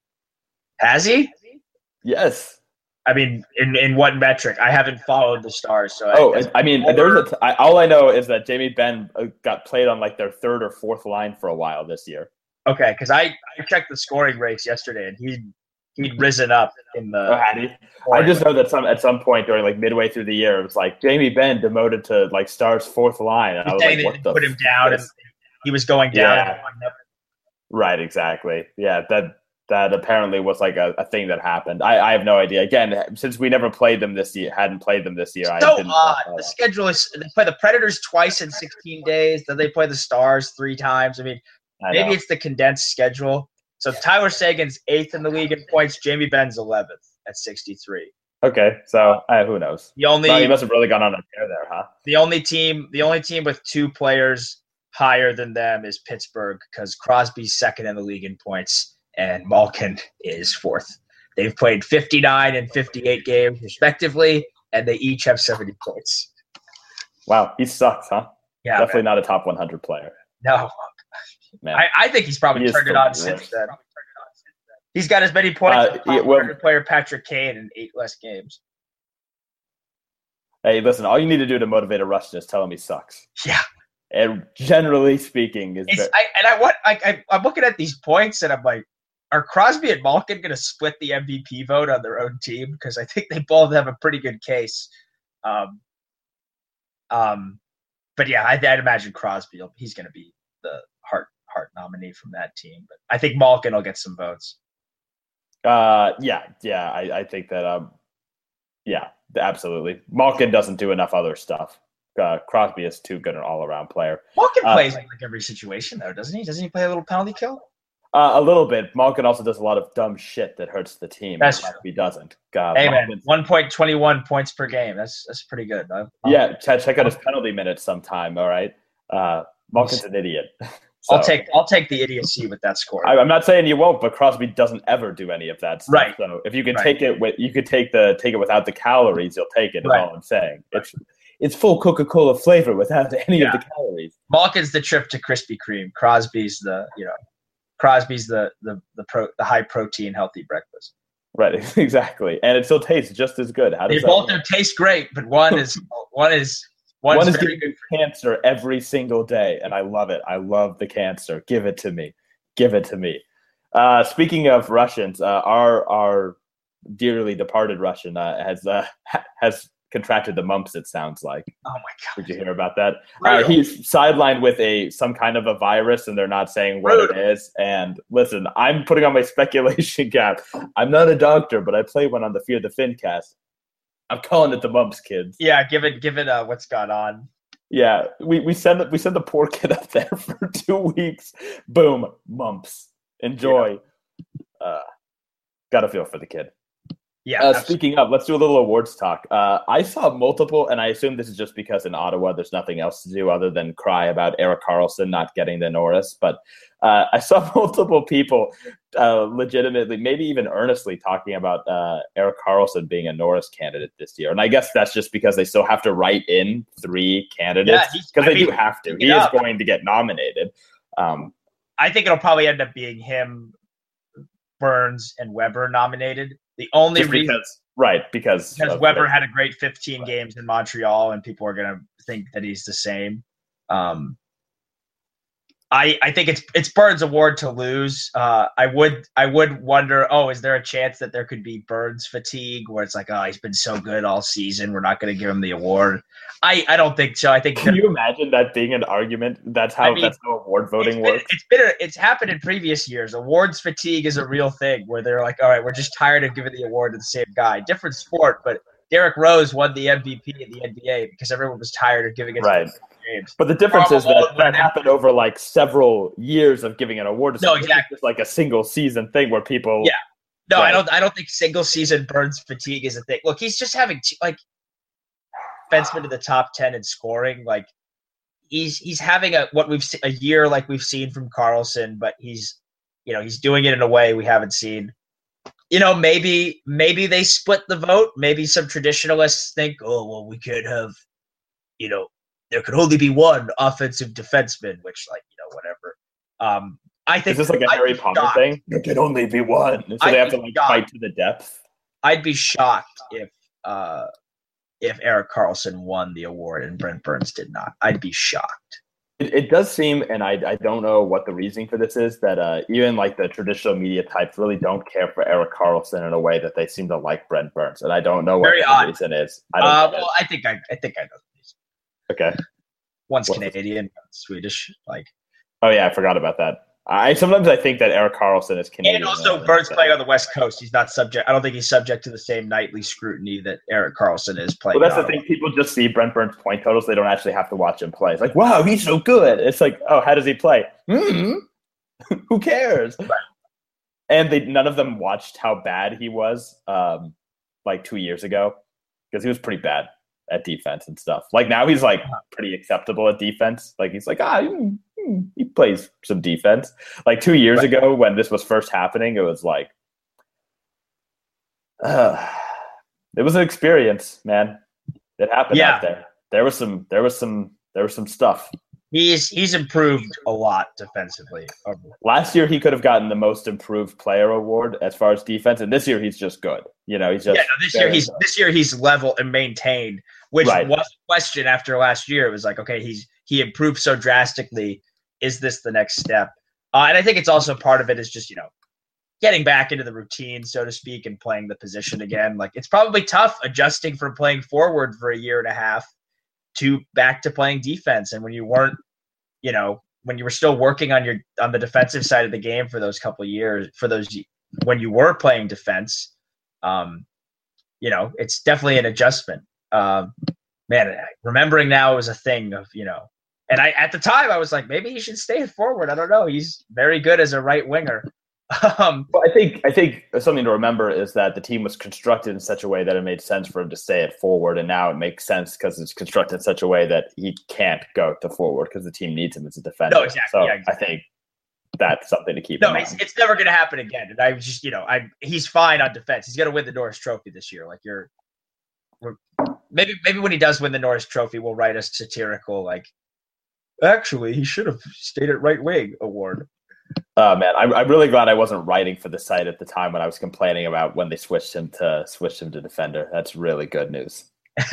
F: Has he?
E: Yes.
F: I mean, in, in what metric? I haven't followed the Stars, so
E: Oh,
F: I,
E: I mean, there's a t- I, all I know is that Jamie Benn uh, got played on like their third or fourth line for a while this year.
F: okay, because I, I checked the scoring rates yesterday, and he he'd risen up in the.
E: Oh, had he? I just know that some at some point during like midway through the year, it was like Jamie Benn demoted to like Stars fourth line, and I was
F: saying
E: like,
F: they
E: "What
F: didn't
E: the?"
F: put him
E: f-
F: down, and
E: is-
F: he was going down.
E: Yeah. Right, exactly. Yeah, that that apparently was like a, a thing that happened. I, I have no idea. Again, since we never played them this year, hadn't played them this year.
F: So
E: I didn't
F: odd. The schedule is they play the Predators twice in sixteen days. Then they play the Stars three times. I mean,
E: I
F: maybe
E: know.
F: it's the condensed schedule. So Tyler Seguin's eighth in the league in points. Jamie Benn's eleventh at sixty-three.
E: Okay, so uh, who knows?
F: The only
E: Well, he must have really gone on a tear there, huh?
F: the only team the only team with two players higher than them is Pittsburgh because Crosby's second in the league in points and Malkin is fourth. They've played fifty-nine and fifty-eight games respectively, and they each have seventy points.
E: Wow, he sucks, huh?
F: Yeah,
E: Definitely
F: man.
E: not a top one hundred player.
F: No,
E: Man.
F: I, I think he's probably
E: He is
F: turned it
E: the
F: on
E: worst.
F: since then. He's got as many points
E: Uh,
F: as top
E: yeah, well-
F: one hundred player Patrick Kane in eight less games.
E: Hey, listen, all you need to do to motivate a Russian is tell him he sucks.
F: Yeah.
E: And generally speaking, is
F: It's,
E: very,
F: I, and I want I, I, I'm looking at these points and I'm like, are Crosby and Malkin going to split the M V P vote on their own team? Because I think they both have a pretty good case. Um, um, but yeah, I, I'd imagine Crosby, he's going to be the Hart Hart nominee from that team. But I think Malkin will get some votes.
E: uh, yeah, yeah, I, I think that, um, yeah, absolutely. Malkin doesn't do enough other stuff. Uh, Crosby is too good an all-around player.
F: Malkin
E: Uh,
F: plays in like every situation though, doesn't he? Doesn't he play a little penalty kill?
E: Uh, a little bit. Malkin also does a lot of dumb shit that hurts the team.
F: That's
E: and Crosby doesn't. God,
F: Hey man,
E: Malkin's-
F: one point two one points per game. That's that's pretty good. I-
E: Yeah, check, check out his penalty minutes sometime. All right, uh, Malkin's an idiot.
F: I'll
E: So,
F: take I'll take the idiocy with that score.
E: I, I'm not saying you won't, but Crosby doesn't ever do any of that stuff.
F: Right.
E: So if you can
F: Right.
E: take it with, you could take the take it without the calories. You'll take it. Is
F: Right.
E: all I'm saying. It's it's full Coca-Cola flavor without any
F: Yeah.
E: of the calories.
F: Malkin's the trip to Krispy Kreme. Crosby's the you know, Crosby's the the the pro the high protein healthy breakfast.
E: Right. Exactly. And it still tastes just as good. How
F: They
E: does that
F: both
E: work?
F: do taste great, but one is one is one's
E: One is
F: very
E: giving you cancer every single day, and I love it. I love the cancer. Give it to me. Give it to me. Uh, speaking of Russians, uh, our our dearly departed Russian uh, has uh, has contracted the mumps. It sounds like.
F: Oh my god!
E: Did you hear about that? Uh, he's sidelined with a some kind of a virus, and they're not saying what it is. And listen, I'm putting on my speculation cap. I'm not a doctor, but I play one on the Fear the Fincast. I'm calling it the mumps, kids.
F: Yeah, given given uh, what's gone on.
E: Yeah, we we send we send the poor kid up there for two weeks. Boom, mumps. Enjoy. Yeah. Uh, gotta feel for the kid.
F: Yeah.
E: Uh, speaking of, let's do a little awards talk. Uh, I saw multiple, and I assume this is just because in Ottawa there's nothing else to do other than cry about Erik Karlsson not getting the Norris. But uh, I saw multiple people uh, legitimately, maybe even earnestly, talking about uh, Erik Karlsson being a Norris candidate this year. And I guess that's just because they still have to write in three candidates
F: Yeah,
E: because
F: I
E: they do
F: mean,
E: have to.
F: pick
E: He
F: it
E: is
F: up.
E: going to get nominated. Um,
F: I think it'll probably end up being him, Burns, and Weber nominated. The only
E: just
F: reason
E: because, right? Because
F: because
E: of
F: Weber
E: the-
F: had a great fifteen games in Montreal, and people are going to think that he's the same. Um, I I think it's it's Burns' award to lose. Uh, I would I would wonder. Oh, is there a chance that there could be Burns fatigue, where it's like, oh, he's been so good all season, we're not going to give him the award? I, I don't think so. I think
E: Can you imagine that being an argument? That's how
F: I mean,
E: that's how award voting
F: it's been,
E: works.
F: it's been a, it's happened in previous years. Awards fatigue is a real thing where they're like, all right, we're just tired of giving the award to the same guy. Different sport, but Derrick Rose won the M V P in the N B A because everyone was tired of giving it
E: Right.
F: to James.
E: But the difference
F: Karl
E: is that
F: Malone
E: that
F: won it.
E: happened over like several years of giving an award to
F: No,
E: someone. This is
F: exactly.
E: just like a single season thing where people.
F: Yeah. No,
E: Right.
F: I don't. I don't think single season Burns fatigue is a thing. Look, he's just having t- like defenseman to the top ten in scoring. Like he's he's having a what we've se- a year like we've seen from Karlsson, but he's you know he's doing it in a way we haven't seen. You know, maybe maybe they split the vote. Maybe some traditionalists think, oh well, we could have, you know, there could only be one offensive defenseman, which like you know whatever. Um, I think
E: Is this like a
F: I'd
E: Harry
F: be
E: Potter
F: shocked.
E: thing? There can only be one. So
F: I'd
E: they have
F: be
E: to like
F: shocked.
E: fight to the depth.
F: I'd be shocked if uh, if Erik Karlsson won the award and Brent Burns did not. I'd be shocked.
E: It, it does seem, and I, I don't know what the reasoning for this is, that uh, even like the traditional media types really don't care for Erik Karlsson in a way that they seem to like Brent Burns, and I don't know what
F: Very
E: the
F: odd.
E: reason is. I don't
F: Uh,
E: get it.
F: well, I think I, I think I know the reason.
E: Okay.
F: One's
E: What's it?
F: Canadian, one's Swedish. Like,
E: Oh yeah, I forgot about that. I sometimes I think that Erik Karlsson is Canadian.
F: And also, Burns playing on the West Coast. He's not subject. I don't think he's subject to the same nightly scrutiny that Erik Karlsson is playing.
E: Well, that's the thing. People just see Brent Burns' point totals. They don't actually have to watch him play. It's like, wow, he's so good. It's like, oh, how does he play? Mm-hmm. Who cares? Right. And they none of them watched how bad he was, um, like two years ago, because he was pretty bad at defense and stuff. Like now he's like pretty acceptable at defense. Like he's like, ah, he plays some defense. Like two years right. ago when this was first happening, it was like, uh, it was an experience, man. It happened yeah. out there. There was some, there was some, there was some stuff.
F: He's he's improved a lot defensively.
E: Last year he could have gotten the most improved player award as far as defense, and this year he's just good. You know, he's just
F: yeah. No, this year he's good. this year he's level and maintained, which right. was a question after last year. It was like, okay, he's he improved so drastically. Is this the next step? Uh, and I think it's also part of it is just, you know, getting back into the routine, so to speak, and playing the position again. Like it's probably tough adjusting from playing forward for a year and a half to back to playing defense. And when you weren't, you know, when you were still working on your on the defensive side of the game for those couple of years, for those when you were playing defense, um, you know, it's definitely an adjustment. Um, man, remembering now is a thing of, you know, and I at the time I was like, maybe he should stay forward. I don't know. He's very good as a right winger. Um,
E: well, I think I think something to remember is that the team was constructed in such a way that it made sense for him to stay at forward, and now it makes sense because it's constructed in such a way that he can't go to forward because the team needs him as a defender.
F: No, exactly.
E: So
F: yeah, exactly.
E: I think that's something to keep
F: no,
E: in mind.
F: No, it's, it's never going to happen again. And I was just, you know, I he's fine on defense. He's going to win the Norris Trophy this year. Like you're, we're, maybe maybe when he does win the Norris Trophy, we'll write a satirical like, actually he should have stayed at right wing award.
E: Oh man, I'm I'm really glad I wasn't writing for the site at the time when I was complaining about when they switched him to switched him to defender. That's really good news.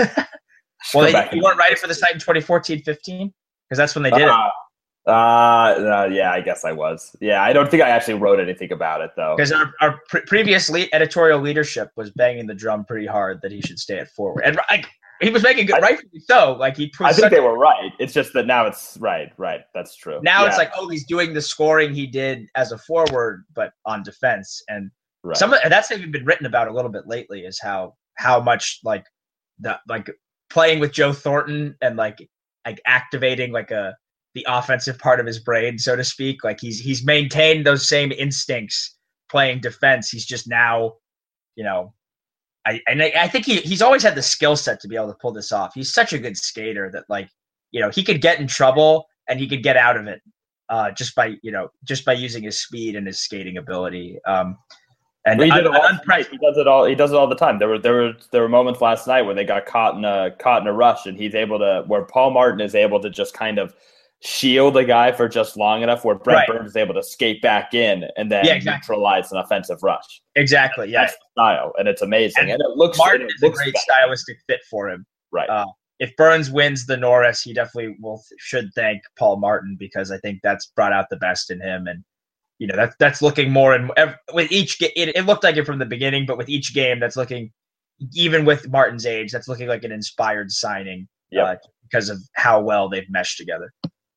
F: Well, they, you weren't writing for the site in twenty fourteen fifteen because that's when they did
E: uh,
F: it.
E: Uh, uh, yeah, I guess I was. Yeah, I don't think I actually wrote anything about it though.
F: Because our, our pre- previous le- editorial leadership was banging the drum pretty hard that he should stay at forward, and I. He was making good, rightfully so. Like he,
E: I think they were right. It's just that now it's right, right. That's true.
F: Now
E: yeah.
F: it's like, oh, he's doing the scoring he did as a forward, but on defense. And
E: right.
F: some of that's even been written about a little bit lately. Is how how much like the like playing with Joe Thornton and like like activating like a the offensive part of his brain, so to speak. Like he's he's maintained those same instincts playing defense. He's just now, you know. I, and I, I think he, he's always had the skill set to be able to pull this off. He's such a good skater that, like, you know, he could get in trouble and he could get out of it uh, just by, you know, just by using his speed and his skating ability. Um, and
E: he, did
F: un,
E: it all
F: un,
E: he does it all. He does it all the time. There were there were there were moments last night where they got caught in a caught in a rush, and he's able to where Paul Martin is able to just kind of shield a guy for just long enough where Brent right. Burns is able to skate back in and then
F: yeah, exactly.
E: neutralize an offensive rush.
F: Exactly, yeah.
E: That's the style, and it's amazing. And,
F: and
E: it looks
F: Martin
E: it
F: is
E: looks
F: a great
E: better.
F: stylistic fit for him.
E: Right.
F: Uh, if Burns wins the Norris, he definitely will should thank Paul Martin because I think that's brought out the best in him. And you know that's that's looking more and with each it, it looked like it from the beginning, but with each game, that's looking even with Martin's age, that's looking like an inspired signing.
E: Yeah.
F: Uh, because of how well they've meshed together.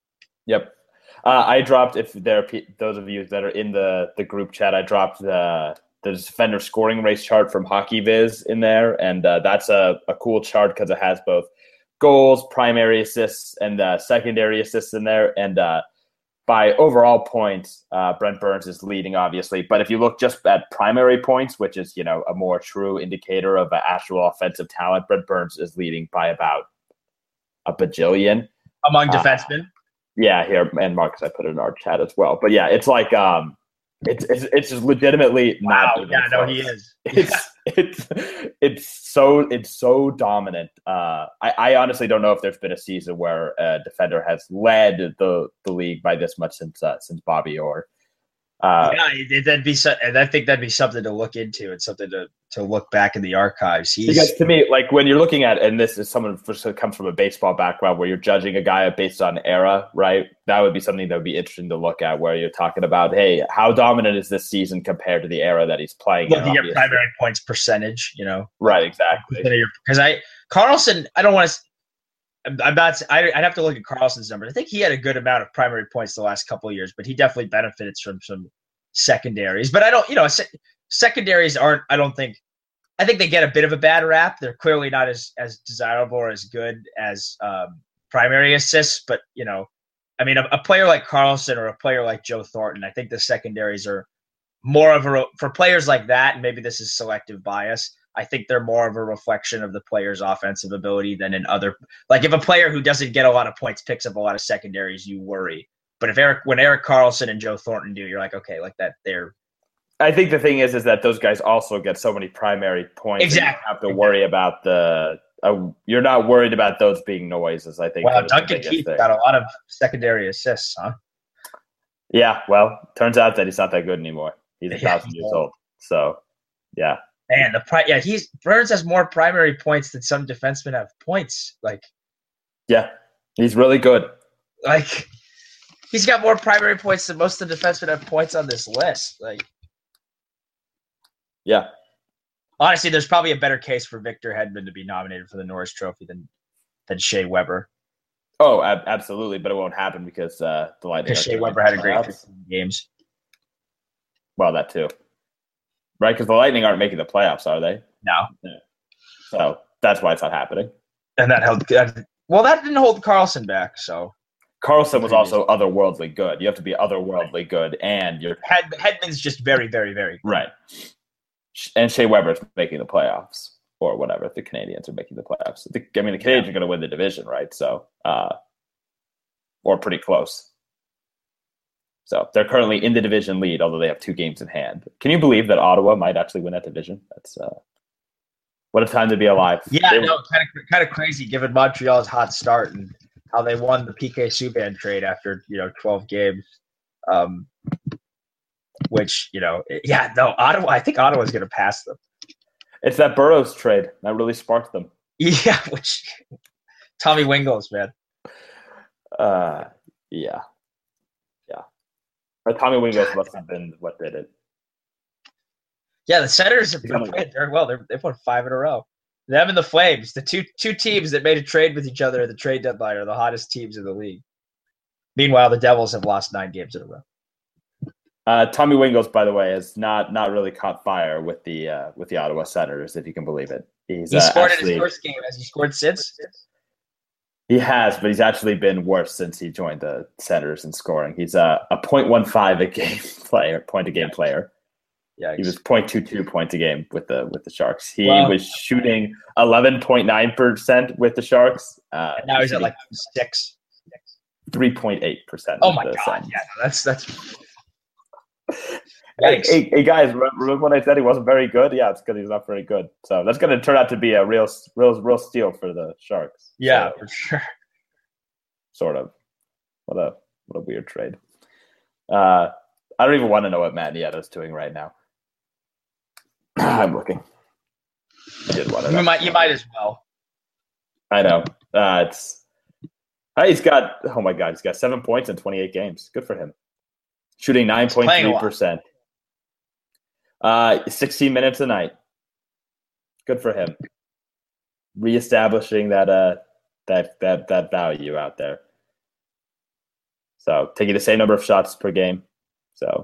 E: Yep. Uh, I dropped, if there are pe- those of you that are in the, the group chat, I dropped the the defender scoring race chart from Hockey Viz in there. And uh, that's a, a cool chart because it has both goals, primary assists, and uh, secondary assists in there. And uh, by overall points, uh, Brent Burns is leading, obviously. But if you look just at primary points, which is, you know, a more true indicator of uh, actual offensive talent, Brent Burns is leading by about a bajillion.
F: Among defensemen?
E: Uh, Yeah, here, and Marcus, I put it in our chat as well. But yeah, it's like um, it's it's it's just legitimately
F: wow,
E: not. Even
F: yeah,
E: close.
F: no, he is.
E: It's it's it's so it's so dominant. Uh, I I honestly don't know if there's been a season where a defender has led the the league by this much since uh, since Bobby Orr. Uh,
F: yeah, that'd be so, and I think that'd be something to look into and something to, to look back in the archives. He's,
E: because to me, like when you're looking at, and this is someone who comes from a baseball background where you're judging a guy based on era, right? That would be something that would be interesting to look at where you're talking about, hey, how dominant is this season compared to the era that he's playing in?
F: Looking at primary points percentage, you know?
E: Right, exactly.
F: Because I, Karlsson, I don't want to, I'm not. I, I'd have to look at Carlson's numbers. I think he had a good amount of primary points the last couple of years, but he definitely benefited from some secondaries. But I don't, you know, se- secondaries aren't. I don't think. I think they get a bit of a bad rap. They're clearly not as as desirable or as good as um, primary assists. But you know, I mean, a, a player like Carlson or a player like Joe Thornton, I think the secondaries are more of a for players like that. And maybe this is selective bias. I think they're more of a reflection of the player's offensive ability than in other. Like if a player who doesn't get a lot of points picks up a lot of secondaries, you worry. But if Eric, when Erik Karlsson and Joe Thornton do, you're like, okay, like that. They're.
E: I think the thing is, is that those guys also get so many primary points.
F: Exactly.
E: You don't have to worry about the. Uh, you're not worried about those being noises. I think.
F: Well, Duncan Keith thing. Got a lot of secondary assists, huh?
E: Yeah. Well, turns out that he's not that good anymore. He's a
F: yeah,
E: thousand years old. So, yeah.
F: Man, the pri- yeah, he's Burns has more primary points than some defensemen have points. Like,
E: yeah, he's really good.
F: Like, he's got more primary points than most of the defensemen have points on this list. Like,
E: yeah.
F: Honestly, there's probably a better case for Victor Hedman to be nominated for the Norris Trophy than than Shea Weber.
E: Oh, ab- absolutely, but it won't happen because uh, the Lightning.
F: Because Shea Weber had a great fifteen games.
E: Well, that too. Right, because the Lightning aren't making the playoffs, are they?
F: No.
E: Yeah. So that's why it's not happening.
F: And that held that, well, that didn't hold Karlsson back. So
E: Karlsson was also otherworldly good. You have to be otherworldly good, and you're
F: Head, Hedman's just very, very, very good.
E: Right. And Shea Weber's making the playoffs, or whatever. If the Canadians are making the playoffs, the, I mean, the Canadians yeah. are going to win the division, right? So, uh, or pretty close. So they're currently in the division lead, although they have two games in hand. Can you believe that Ottawa might actually win that division? That's uh, what a time to be alive.
F: Yeah, they no, were- kind of kind of crazy given Montreal's hot start and how they won the P K Subban trade after you know twelve games. Um, which you know, yeah, no, Ottawa. I think Ottawa's going to pass them.
E: It's that Burrows trade that really sparked them.
F: Yeah, which Tommy Wingles, man.
E: Uh, yeah. Or Tommy Wingles must have been what did it.
F: Yeah, the Senators have been playing very well. They're, they've won five in a row. Them and the Flames, the two two teams that made a trade with each other at the trade deadline, are the hottest teams in the league. Meanwhile, the Devils have lost nine games in a row.
E: Uh, Tommy Wingles, by the way, has not not really caught fire with the uh, with the Ottawa Senators, if you can believe it. He's,
F: he
E: uh,
F: scored
E: actually,
F: in his first game. Has he scored since?
E: He has, but he's actually been worse since he joined the Senators in scoring. He's a, a point one five a game player, point a game yeah. player.
F: Yeah,
E: he was point two two points a game with the with the Sharks. He
F: well,
E: was shooting eleven point nine percent with the Sharks. Uh,
F: and now he's at like six.
E: Three point eight percent.
F: Oh my god! Sun. Yeah, no, that's that's.
E: Hey, hey, hey, guys! Remember when I said he wasn't very good? Yeah, it's because he's not very good. So that's going to turn out to be a real, real, real steal for the Sharks.
F: Yeah,
E: so,
F: for sure.
E: Sort of. What a what a weird trade. Uh, I don't even want to know what Matt Nieta's doing right now. I'm looking. I did want to.
F: You might. You might as well.
E: I know. Uh, it's. Uh, he's got. Oh my god! He's got seven points in twenty-eight games. Good for him. Shooting nine point three percent. Uh, sixteen minutes a night. Good for him. Reestablishing that uh that that that value out there. So taking the same number of shots per game. So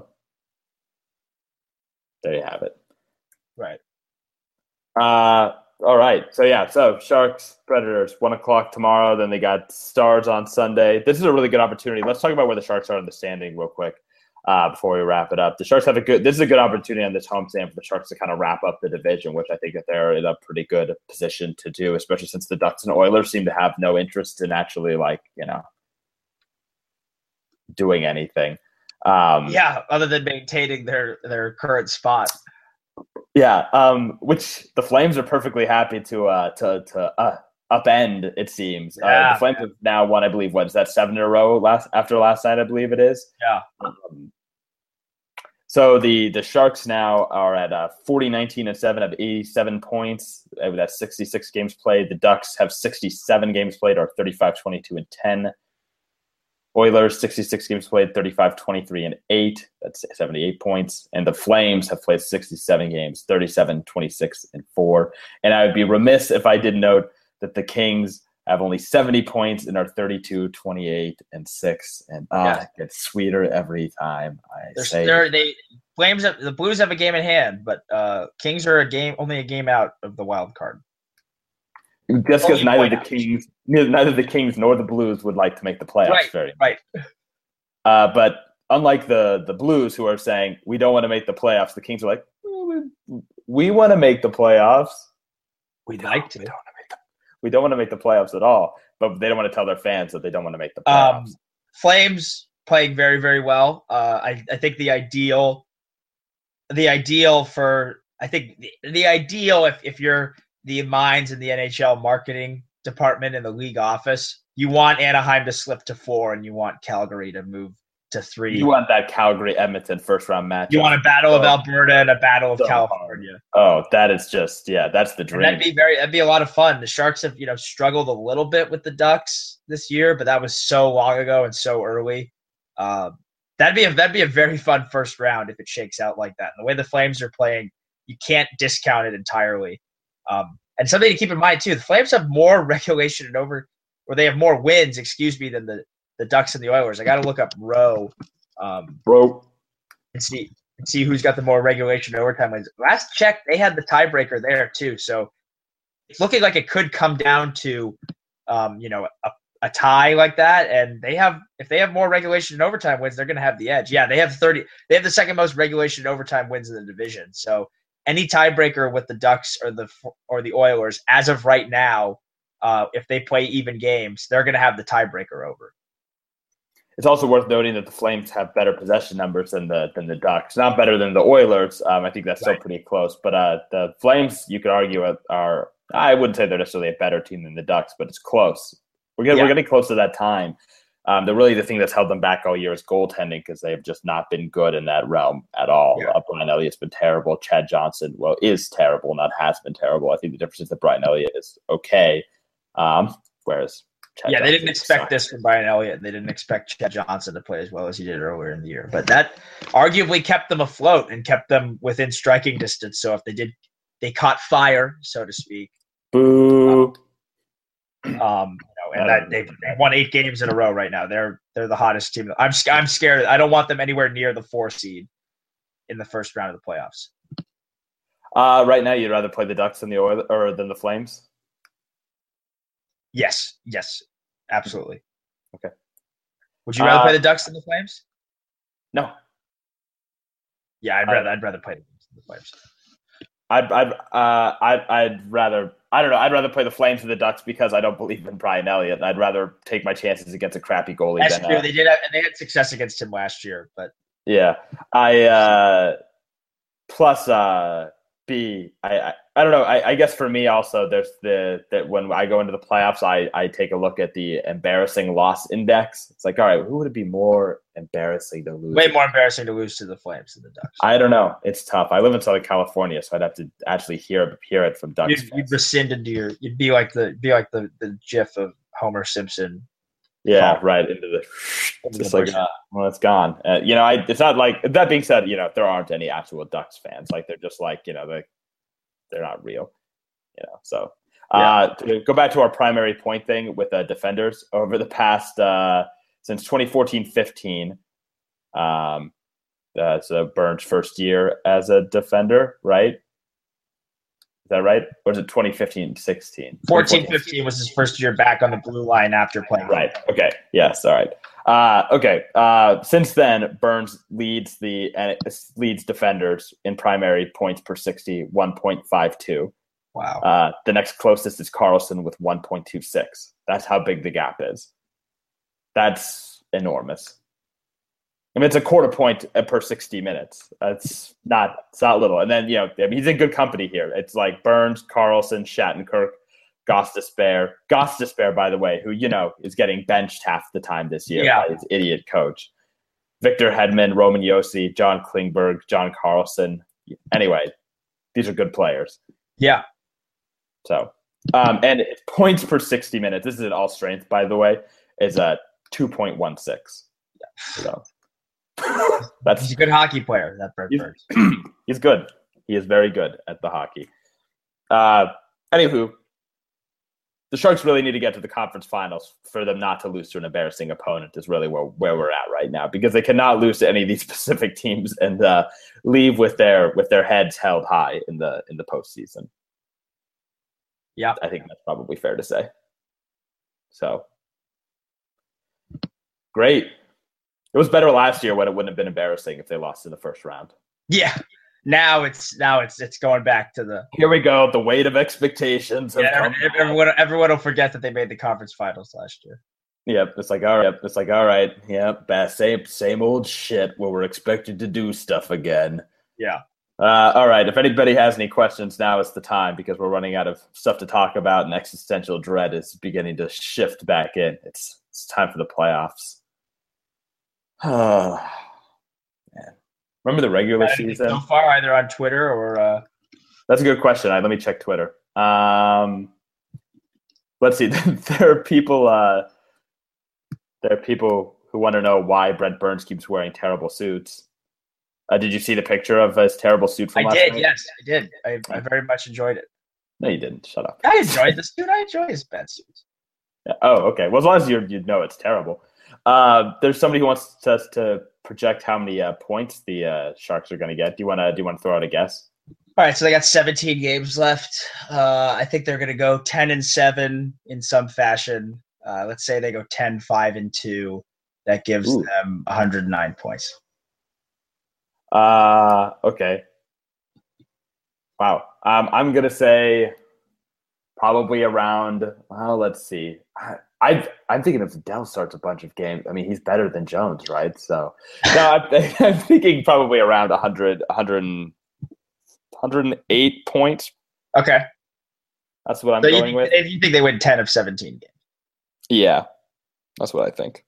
E: there you have it.
F: Right.
E: Uh all right. So yeah, so Sharks, Predators, one o'clock tomorrow. Then they got Stars on Sunday. This is a really good opportunity. Let's talk about where the Sharks are in the standing real quick. Uh, before we wrap it up, the Sharks have a good. This is a good opportunity on this homestand for the Sharks to kind of wrap up the division, which I think that they're in a pretty good position to do, especially since the Ducks and Oilers seem to have no interest in actually, like you know, doing anything. Um,
F: yeah, other than maintaining their their current spot.
E: Yeah, um, which the Flames are perfectly happy to uh, to to uh, upend. It seems
F: yeah,
E: uh, the Flames have now won. I believe what is that seven in a row last after last night? I believe it is.
F: Yeah.
E: Um, So the, the Sharks now are at uh, forty, nineteen, and seven, have eighty-seven points. That's sixty-six games played. The Ducks have sixty-seven games played, or thirty-five, twenty-two, and ten. Oilers, sixty-six games played, thirty-five, twenty-three, and eight. That's seventy-eight points. And the Flames have played sixty-seven games, thirty-seven, twenty-six, and four. And I would be remiss if I didn't note that the Kings have only seventy points and are thirty-two, twenty-eight, and six. And uh, yeah. It gets sweeter every time I
F: they're,
E: say
F: they're, they Flames have, the Blues have a game in hand, but uh, Kings are a game only a game out of the wild card.
E: Just because neither the Kings, neither the Kings nor the Blues would like to make the playoffs.
F: Right,
E: very
F: right.
E: Uh, but unlike the the Blues, who are saying we don't want to make the playoffs, the Kings are like, we, we want to make the playoffs.
F: We'd like to.
E: We don't want to make the, we don't want to make the playoffs at all, but they don't want to tell their fans that they don't want to make the playoffs. Um,
F: Flames playing very, very well. Uh, I, I think the ideal, the ideal for, I think the, the ideal if, if you're the minds in the N H L marketing department in the league office, you want Anaheim to slip to four and you want Calgary to move to three.
E: You want that Calgary-Edmonton first-round match.
F: You want a battle of Alberta and a battle of so California.
E: Oh, that is just, yeah, that's the dream.
F: And that'd be very, that'd be a lot of fun. The Sharks have, you know, struggled a little bit with the Ducks this year, but that was so long ago and so early. Uh, that'd be a, that'd be a very fun first round if it shakes out like that. And the way the Flames are playing, you can't discount it entirely. Um, and something to keep in mind too, the Flames have more regulation and over, or they have more wins, excuse me, than the, the Ducks and the Oilers. I got to look up Row, um,
E: Bro,
F: and see and see who's got the more regulation and overtime wins. Last check, they had the tiebreaker there too. So it's looking like it could come down to, um, you know, a, a tie like that. And they have, if they have more regulation and overtime wins, they're going to have the edge. Yeah, they have thirty. They have the second most regulation and overtime wins in the division. So any tiebreaker with the Ducks or the or the Oilers, as of right now, uh, if they play even games, they're going to have the tiebreaker over.
E: It's also worth noting that the Flames have better possession numbers than the than the Ducks. Not better than the Oilers. Um, I think that's still right. pretty close. But uh, the Flames, you could argue, are I wouldn't say they're necessarily a better team than the Ducks, but it's close. We're getting, yeah. we're getting close to that time. Um, the really the thing that's held them back all year is goaltending because they've just not been good in that realm at all. Yeah. Uh, Brian Elliott's been terrible. Chad Johnson, well, is terrible, not has been terrible. I think the difference is that Brian Elliott is okay, um, whereas Chad
F: yeah,
E: Johnson
F: they didn't expect this from Brian Elliott. They didn't expect Chad Johnson to play as well as he did earlier in the year. But that arguably kept them afloat and kept them within striking distance. So if they did, they caught fire, so to speak.
E: Boo.
F: Um, um you know, and that they've, they've won eight games in a row right now. They're they're the hottest team. I'm I'm scared. I don't want them anywhere near the four seed in the first round of the playoffs.
E: Uh, right now, you'd rather play the Ducks than the Oil or than the Flames.
F: Yes, yes, absolutely.
E: Okay.
F: Would you rather
E: uh,
F: play the Ducks than the Flames?
E: No.
F: Yeah, I'd rather uh, I'd rather play the Flames.
E: I'd I'd uh I'd I'd rather I don't know I'd rather play the Flames than the Ducks because I don't believe in Brian Elliott. I'd rather take my chances against a crappy goalie.
F: That's
E: than,
F: true.
E: Uh,
F: they did have, and they had success against him last year, but
E: yeah, I uh, plus uh. B, I, I, I don't know. I, I guess for me also, there's the that when I go into the playoffs, I, I take a look at the embarrassing loss index. It's like, all right, who would it be more embarrassing to lose?
F: Way more embarrassing to lose to the Flames than the Ducks.
E: I don't know. It's tough. I live in Southern California, so I'd have to actually hear hear it from Ducks.
F: You'd, you'd rescind into your. You'd be like the be like the, the GIF of Homer Simpson.
E: Yeah, oh. right into the. Into just the like, uh, well, it's gone. Uh, you know, I. It's not like that. Being said, you know, there aren't any actual Ducks fans. Like they're just like you know they, they're not real. You know, so uh, yeah. to go back to our primary point thing with uh, defenders over the past uh, since twenty fourteen fifteen. Um, uh, so Burns' first year as a defender, right? Is that right? Or is it twenty fifteen sixteen?
F: fourteen fifteen was his first year back on the blue line after playing.
E: Right. Okay. Yes. All right. Uh, okay. Uh, since then, Burns leads the uh, leads defenders in primary points per sixty, one point five two.
F: Wow.
E: Uh, the next closest is Carlson with one point two six. That's how big the gap is. That's enormous. I mean, it's a quarter point per sixty minutes. That's not, it's not little. And then, you know, I mean, he's in good company here. It's like Burns, Carlson, Shattenkirk, Gostisbehere. Gostisbehere, by the way, who, you know, is getting benched half the time this year
F: yeah.
E: by his idiot coach. Victor Hedman, Roman Josi, John Klingberg, John Carlson. Anyway, these are good players.
F: Yeah.
E: So, um, and points per sixty minutes, this is an all strength, by the way, is at two point one six. Yeah. So. That's
F: he's a good hockey player. That Brent Burns.
E: He's, he's good. He is very good at the hockey. Uh, anywho, the Sharks really need to get to the conference finals for them not to lose to an embarrassing opponent is really where, where we're at right now, because they cannot lose to any of these specific teams and uh, leave with their with their heads held high in the in the postseason.
F: Yeah,
E: I think that's probably fair to say. So great. It was better last year when it wouldn't have been embarrassing if they lost in the first round.
F: Yeah. Now it's now it's it's going back to the
E: here we go. The weight of expectations.
F: Yeah, everyone, everyone everyone will forget that they made the conference finals last year.
E: Yep, it's like all right. It's like all right. Yep, same same old shit where we're expected to do stuff again.
F: Yeah.
E: Uh, all right. If anybody has any questions, now is the time, because we're running out of stuff to talk about, and existential dread is beginning to shift back in. It's it's time for the playoffs. Oh, man. Remember the regular season?
F: So far, either on Twitter or. Uh...
E: That's a good question. Right, let me check Twitter. Um, let's see. There are people. Uh, there are people who want to know why Brent Burns keeps wearing terrible suits. Uh, did you see the picture of his terrible suit from
F: I
E: last
F: did,
E: night?
F: yes, I did. I, I very much enjoyed it.
E: No, you didn't. Shut up.
F: I enjoyed the suit. I enjoy his bad suits.
E: Yeah. Oh, okay. Well, as long as you you know it's terrible. Uh, there's somebody who wants us to project how many uh, points the uh, Sharks are going to get. Do you want to do you want to throw out a guess?
F: All right, so they got seventeen games left. Uh, I think they're going to go ten and seven in some fashion. Uh, let's say they go ten, five, and two. That gives
E: Ooh.
F: them one hundred nine points.
E: Uh, okay. Wow. Um, I'm going to say probably around, well, let's see. I, I, I'm thinking if Dell starts a bunch of games, I mean, he's better than Jones, right? So, no, I'm, I'm thinking probably around one hundred, one hundred, one hundred eight points.
F: Okay.
E: That's what I'm
F: so
E: going
F: you,
E: with.
F: You think they win ten of seventeen games?
E: Yeah. That's what I think.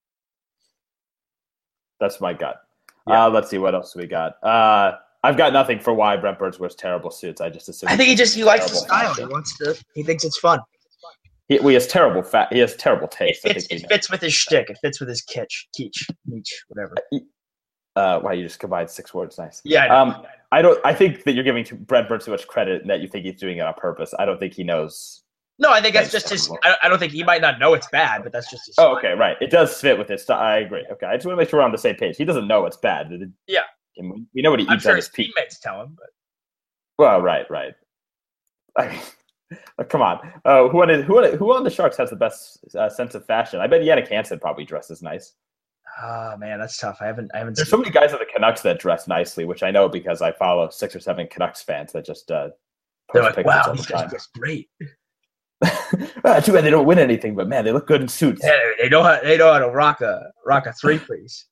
E: That's my gut.
F: Yeah.
E: Uh, let's see, what else we got. Uh, I've got nothing for why Brent Burns wears terrible suits. I just assume.
F: I think he just he likes the
E: terrible
F: style.
E: fashion.
F: He wants to. He thinks it's fun.
E: He, well, he has terrible fat. He has terrible
F: It
E: taste. I
F: fits.
E: think
F: It fits with his shtick. It fits with his kitsch, kitsch, niche, whatever.
E: Uh, wow, you just combined six words. Nice.
F: Yeah. I know.
E: Um, I don't. I think that you're giving to Brent Burns too much credit, and that you think he's doing it on purpose. I don't think he knows.
F: No, I think that's just his. I, I don't think he might not know it's bad, but that's just his.
E: Oh, okay, right. It does fit with his style. I agree. Okay, I just want to make sure we're on the same page. He doesn't know it's bad.
F: Yeah.
E: We know what he
F: I'm
E: eats
F: sure
E: on
F: his
E: his peak.
F: teammates tell him, but.
E: Well, right, right. I mean, come on. Uh, who on who on who on the Sharks has the best uh, sense of fashion? I bet Yannick Hansen probably dresses nice.
F: Oh man, that's tough. I haven't. I haven't.
E: There's
F: seen
E: so many guys at the Canucks that dress nicely, which I know because I follow six or seven Canucks fans that just uh,
F: They're
E: post
F: like,
E: pictures
F: wow,
E: all the
F: these guys
E: time.
F: dress great.
E: Ah, too bad they don't win anything, but man, they look good in suits.
F: Yeah, they know how they know how to rock a rock a three piece.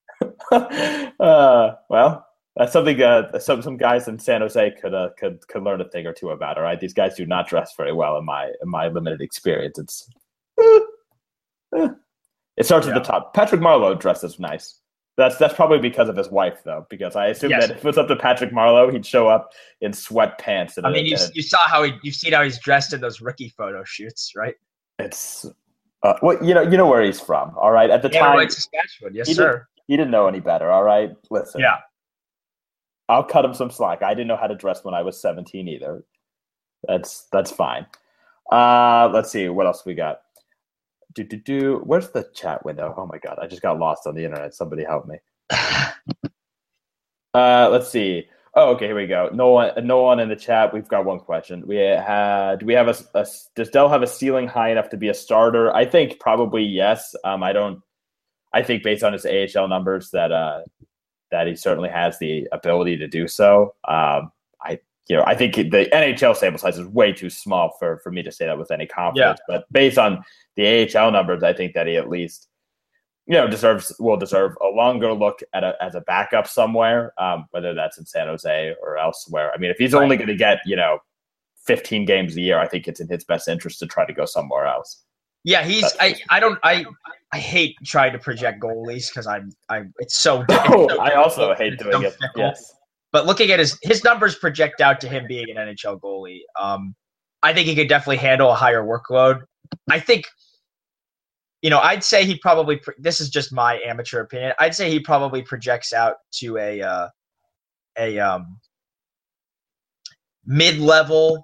E: uh, well, that's something uh, some some guys in San Jose could uh, could could learn a thing or two about. All right, these guys do not dress very well in my in my limited experience. It's eh, eh. It starts
F: Yeah.
E: at the top. Patrick Marleau dresses nice. That's that's probably because of his wife, though. Because I assume
F: Yes.
E: that if it was up to Patrick Marleau, he'd show up in sweatpants. And
F: I
E: a-
F: mean, you
E: and a-
F: you saw how he you've seen how he's dressed in those rookie photo shoots, right?
E: it's uh, well, you know, you know where he's from. All right, at the
F: Yeah,
E: time,
F: right, Saskatchewan. Yes,
E: he
F: sir.
E: didn't, he didn't know any better. All right, listen.
F: Yeah.
E: I'll cut him some slack. I didn't know how to dress when I was seventeen either. That's that's fine. Uh, let's see what else we got. Do do do. Where's the chat window? Oh my god, I just got lost on the internet. Somebody help me. Uh, let's see. Oh, okay, here we go. No one, no one in the chat. We've got one question. We had. Do we have a, a? Does Dell have a ceiling high enough to be a starter? I think probably yes. Um, I don't. I think based on his A H L numbers that uh, that he certainly has the ability to do so. Um, I, you know, I think the N H L sample size is way too small for for me to say that with any confidence.
F: Yeah.
E: But based on the A H L numbers, I think that he at least, you know, deserves will deserve a longer look at a as a backup somewhere, um, whether that's in San Jose or elsewhere. I mean, if he's
F: Right.
E: only going to get, you know, fifteen games a year, I think it's in his best interest to try to go somewhere else.
F: Yeah, he's.
E: That's
F: I.
E: just-
F: I don't. I. I hate trying to project goalies because I'm. I. It's so. it's
E: Oh,
F: so
E: I also
F: difficult.
E: hate
F: It's
E: doing
F: so
E: it.
F: fickle.
E: Yes.
F: But looking at his his numbers project out to him being an N H L goalie. Um, I think he could definitely handle a higher workload. I think, you know, I'd say he probably. This is just my amateur opinion. I'd say he probably projects out to a uh, a um, mid level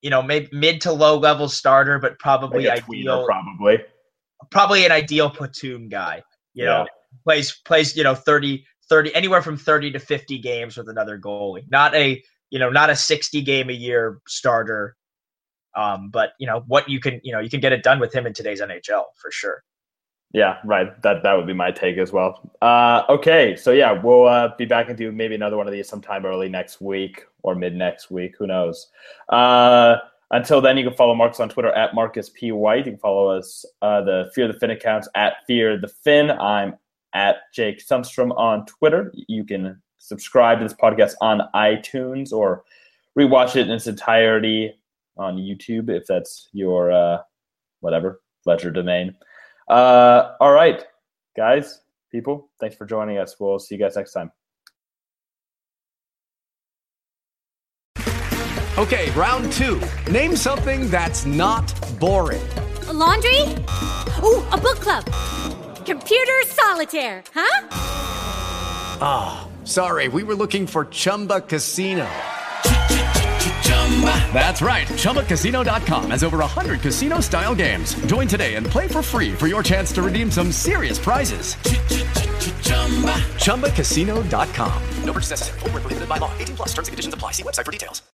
F: you know, maybe mid to low level starter, but probably
E: like
F: ideal,
E: probably,
F: probably an ideal platoon guy. You
E: yeah.
F: know, plays plays you know thirty, thirty anywhere from thirty to fifty games with another goalie. Not a you know not a sixty game a year starter. Um, but you know what you can you know you can get it done with him in today's N H L for sure.
E: Yeah, right. That that would be my take as well. Uh, okay, so yeah, we'll uh, be back into maybe another one of these sometime early next week or mid next week. Who knows? Uh, until then, you can follow Marcus on Twitter at Marcus P. White. You can follow us, uh, the Fear the Fin accounts at Fear the Fin. I'm at Jake Sundstrom on Twitter. You can subscribe to this podcast on iTunes or rewatch it in its entirety on YouTube if that's your uh, whatever leisure domain. Uh, all right, guys, people, thanks for joining us. We'll see you guys next time.
G: Okay, round two. Name something that's not boring.
H: A laundry? Ooh, a book club. Computer solitaire, huh?
G: Ah, oh, sorry, we were looking for Chumba Casino. That's right. Chumba Casino dot com has over one hundred casino-style games. Join today and play for free for your chance to redeem some serious prizes. Chumba Casino dot com. No purchase necessary. Void where prohibited by law. eighteen plus terms and conditions apply. See website for details.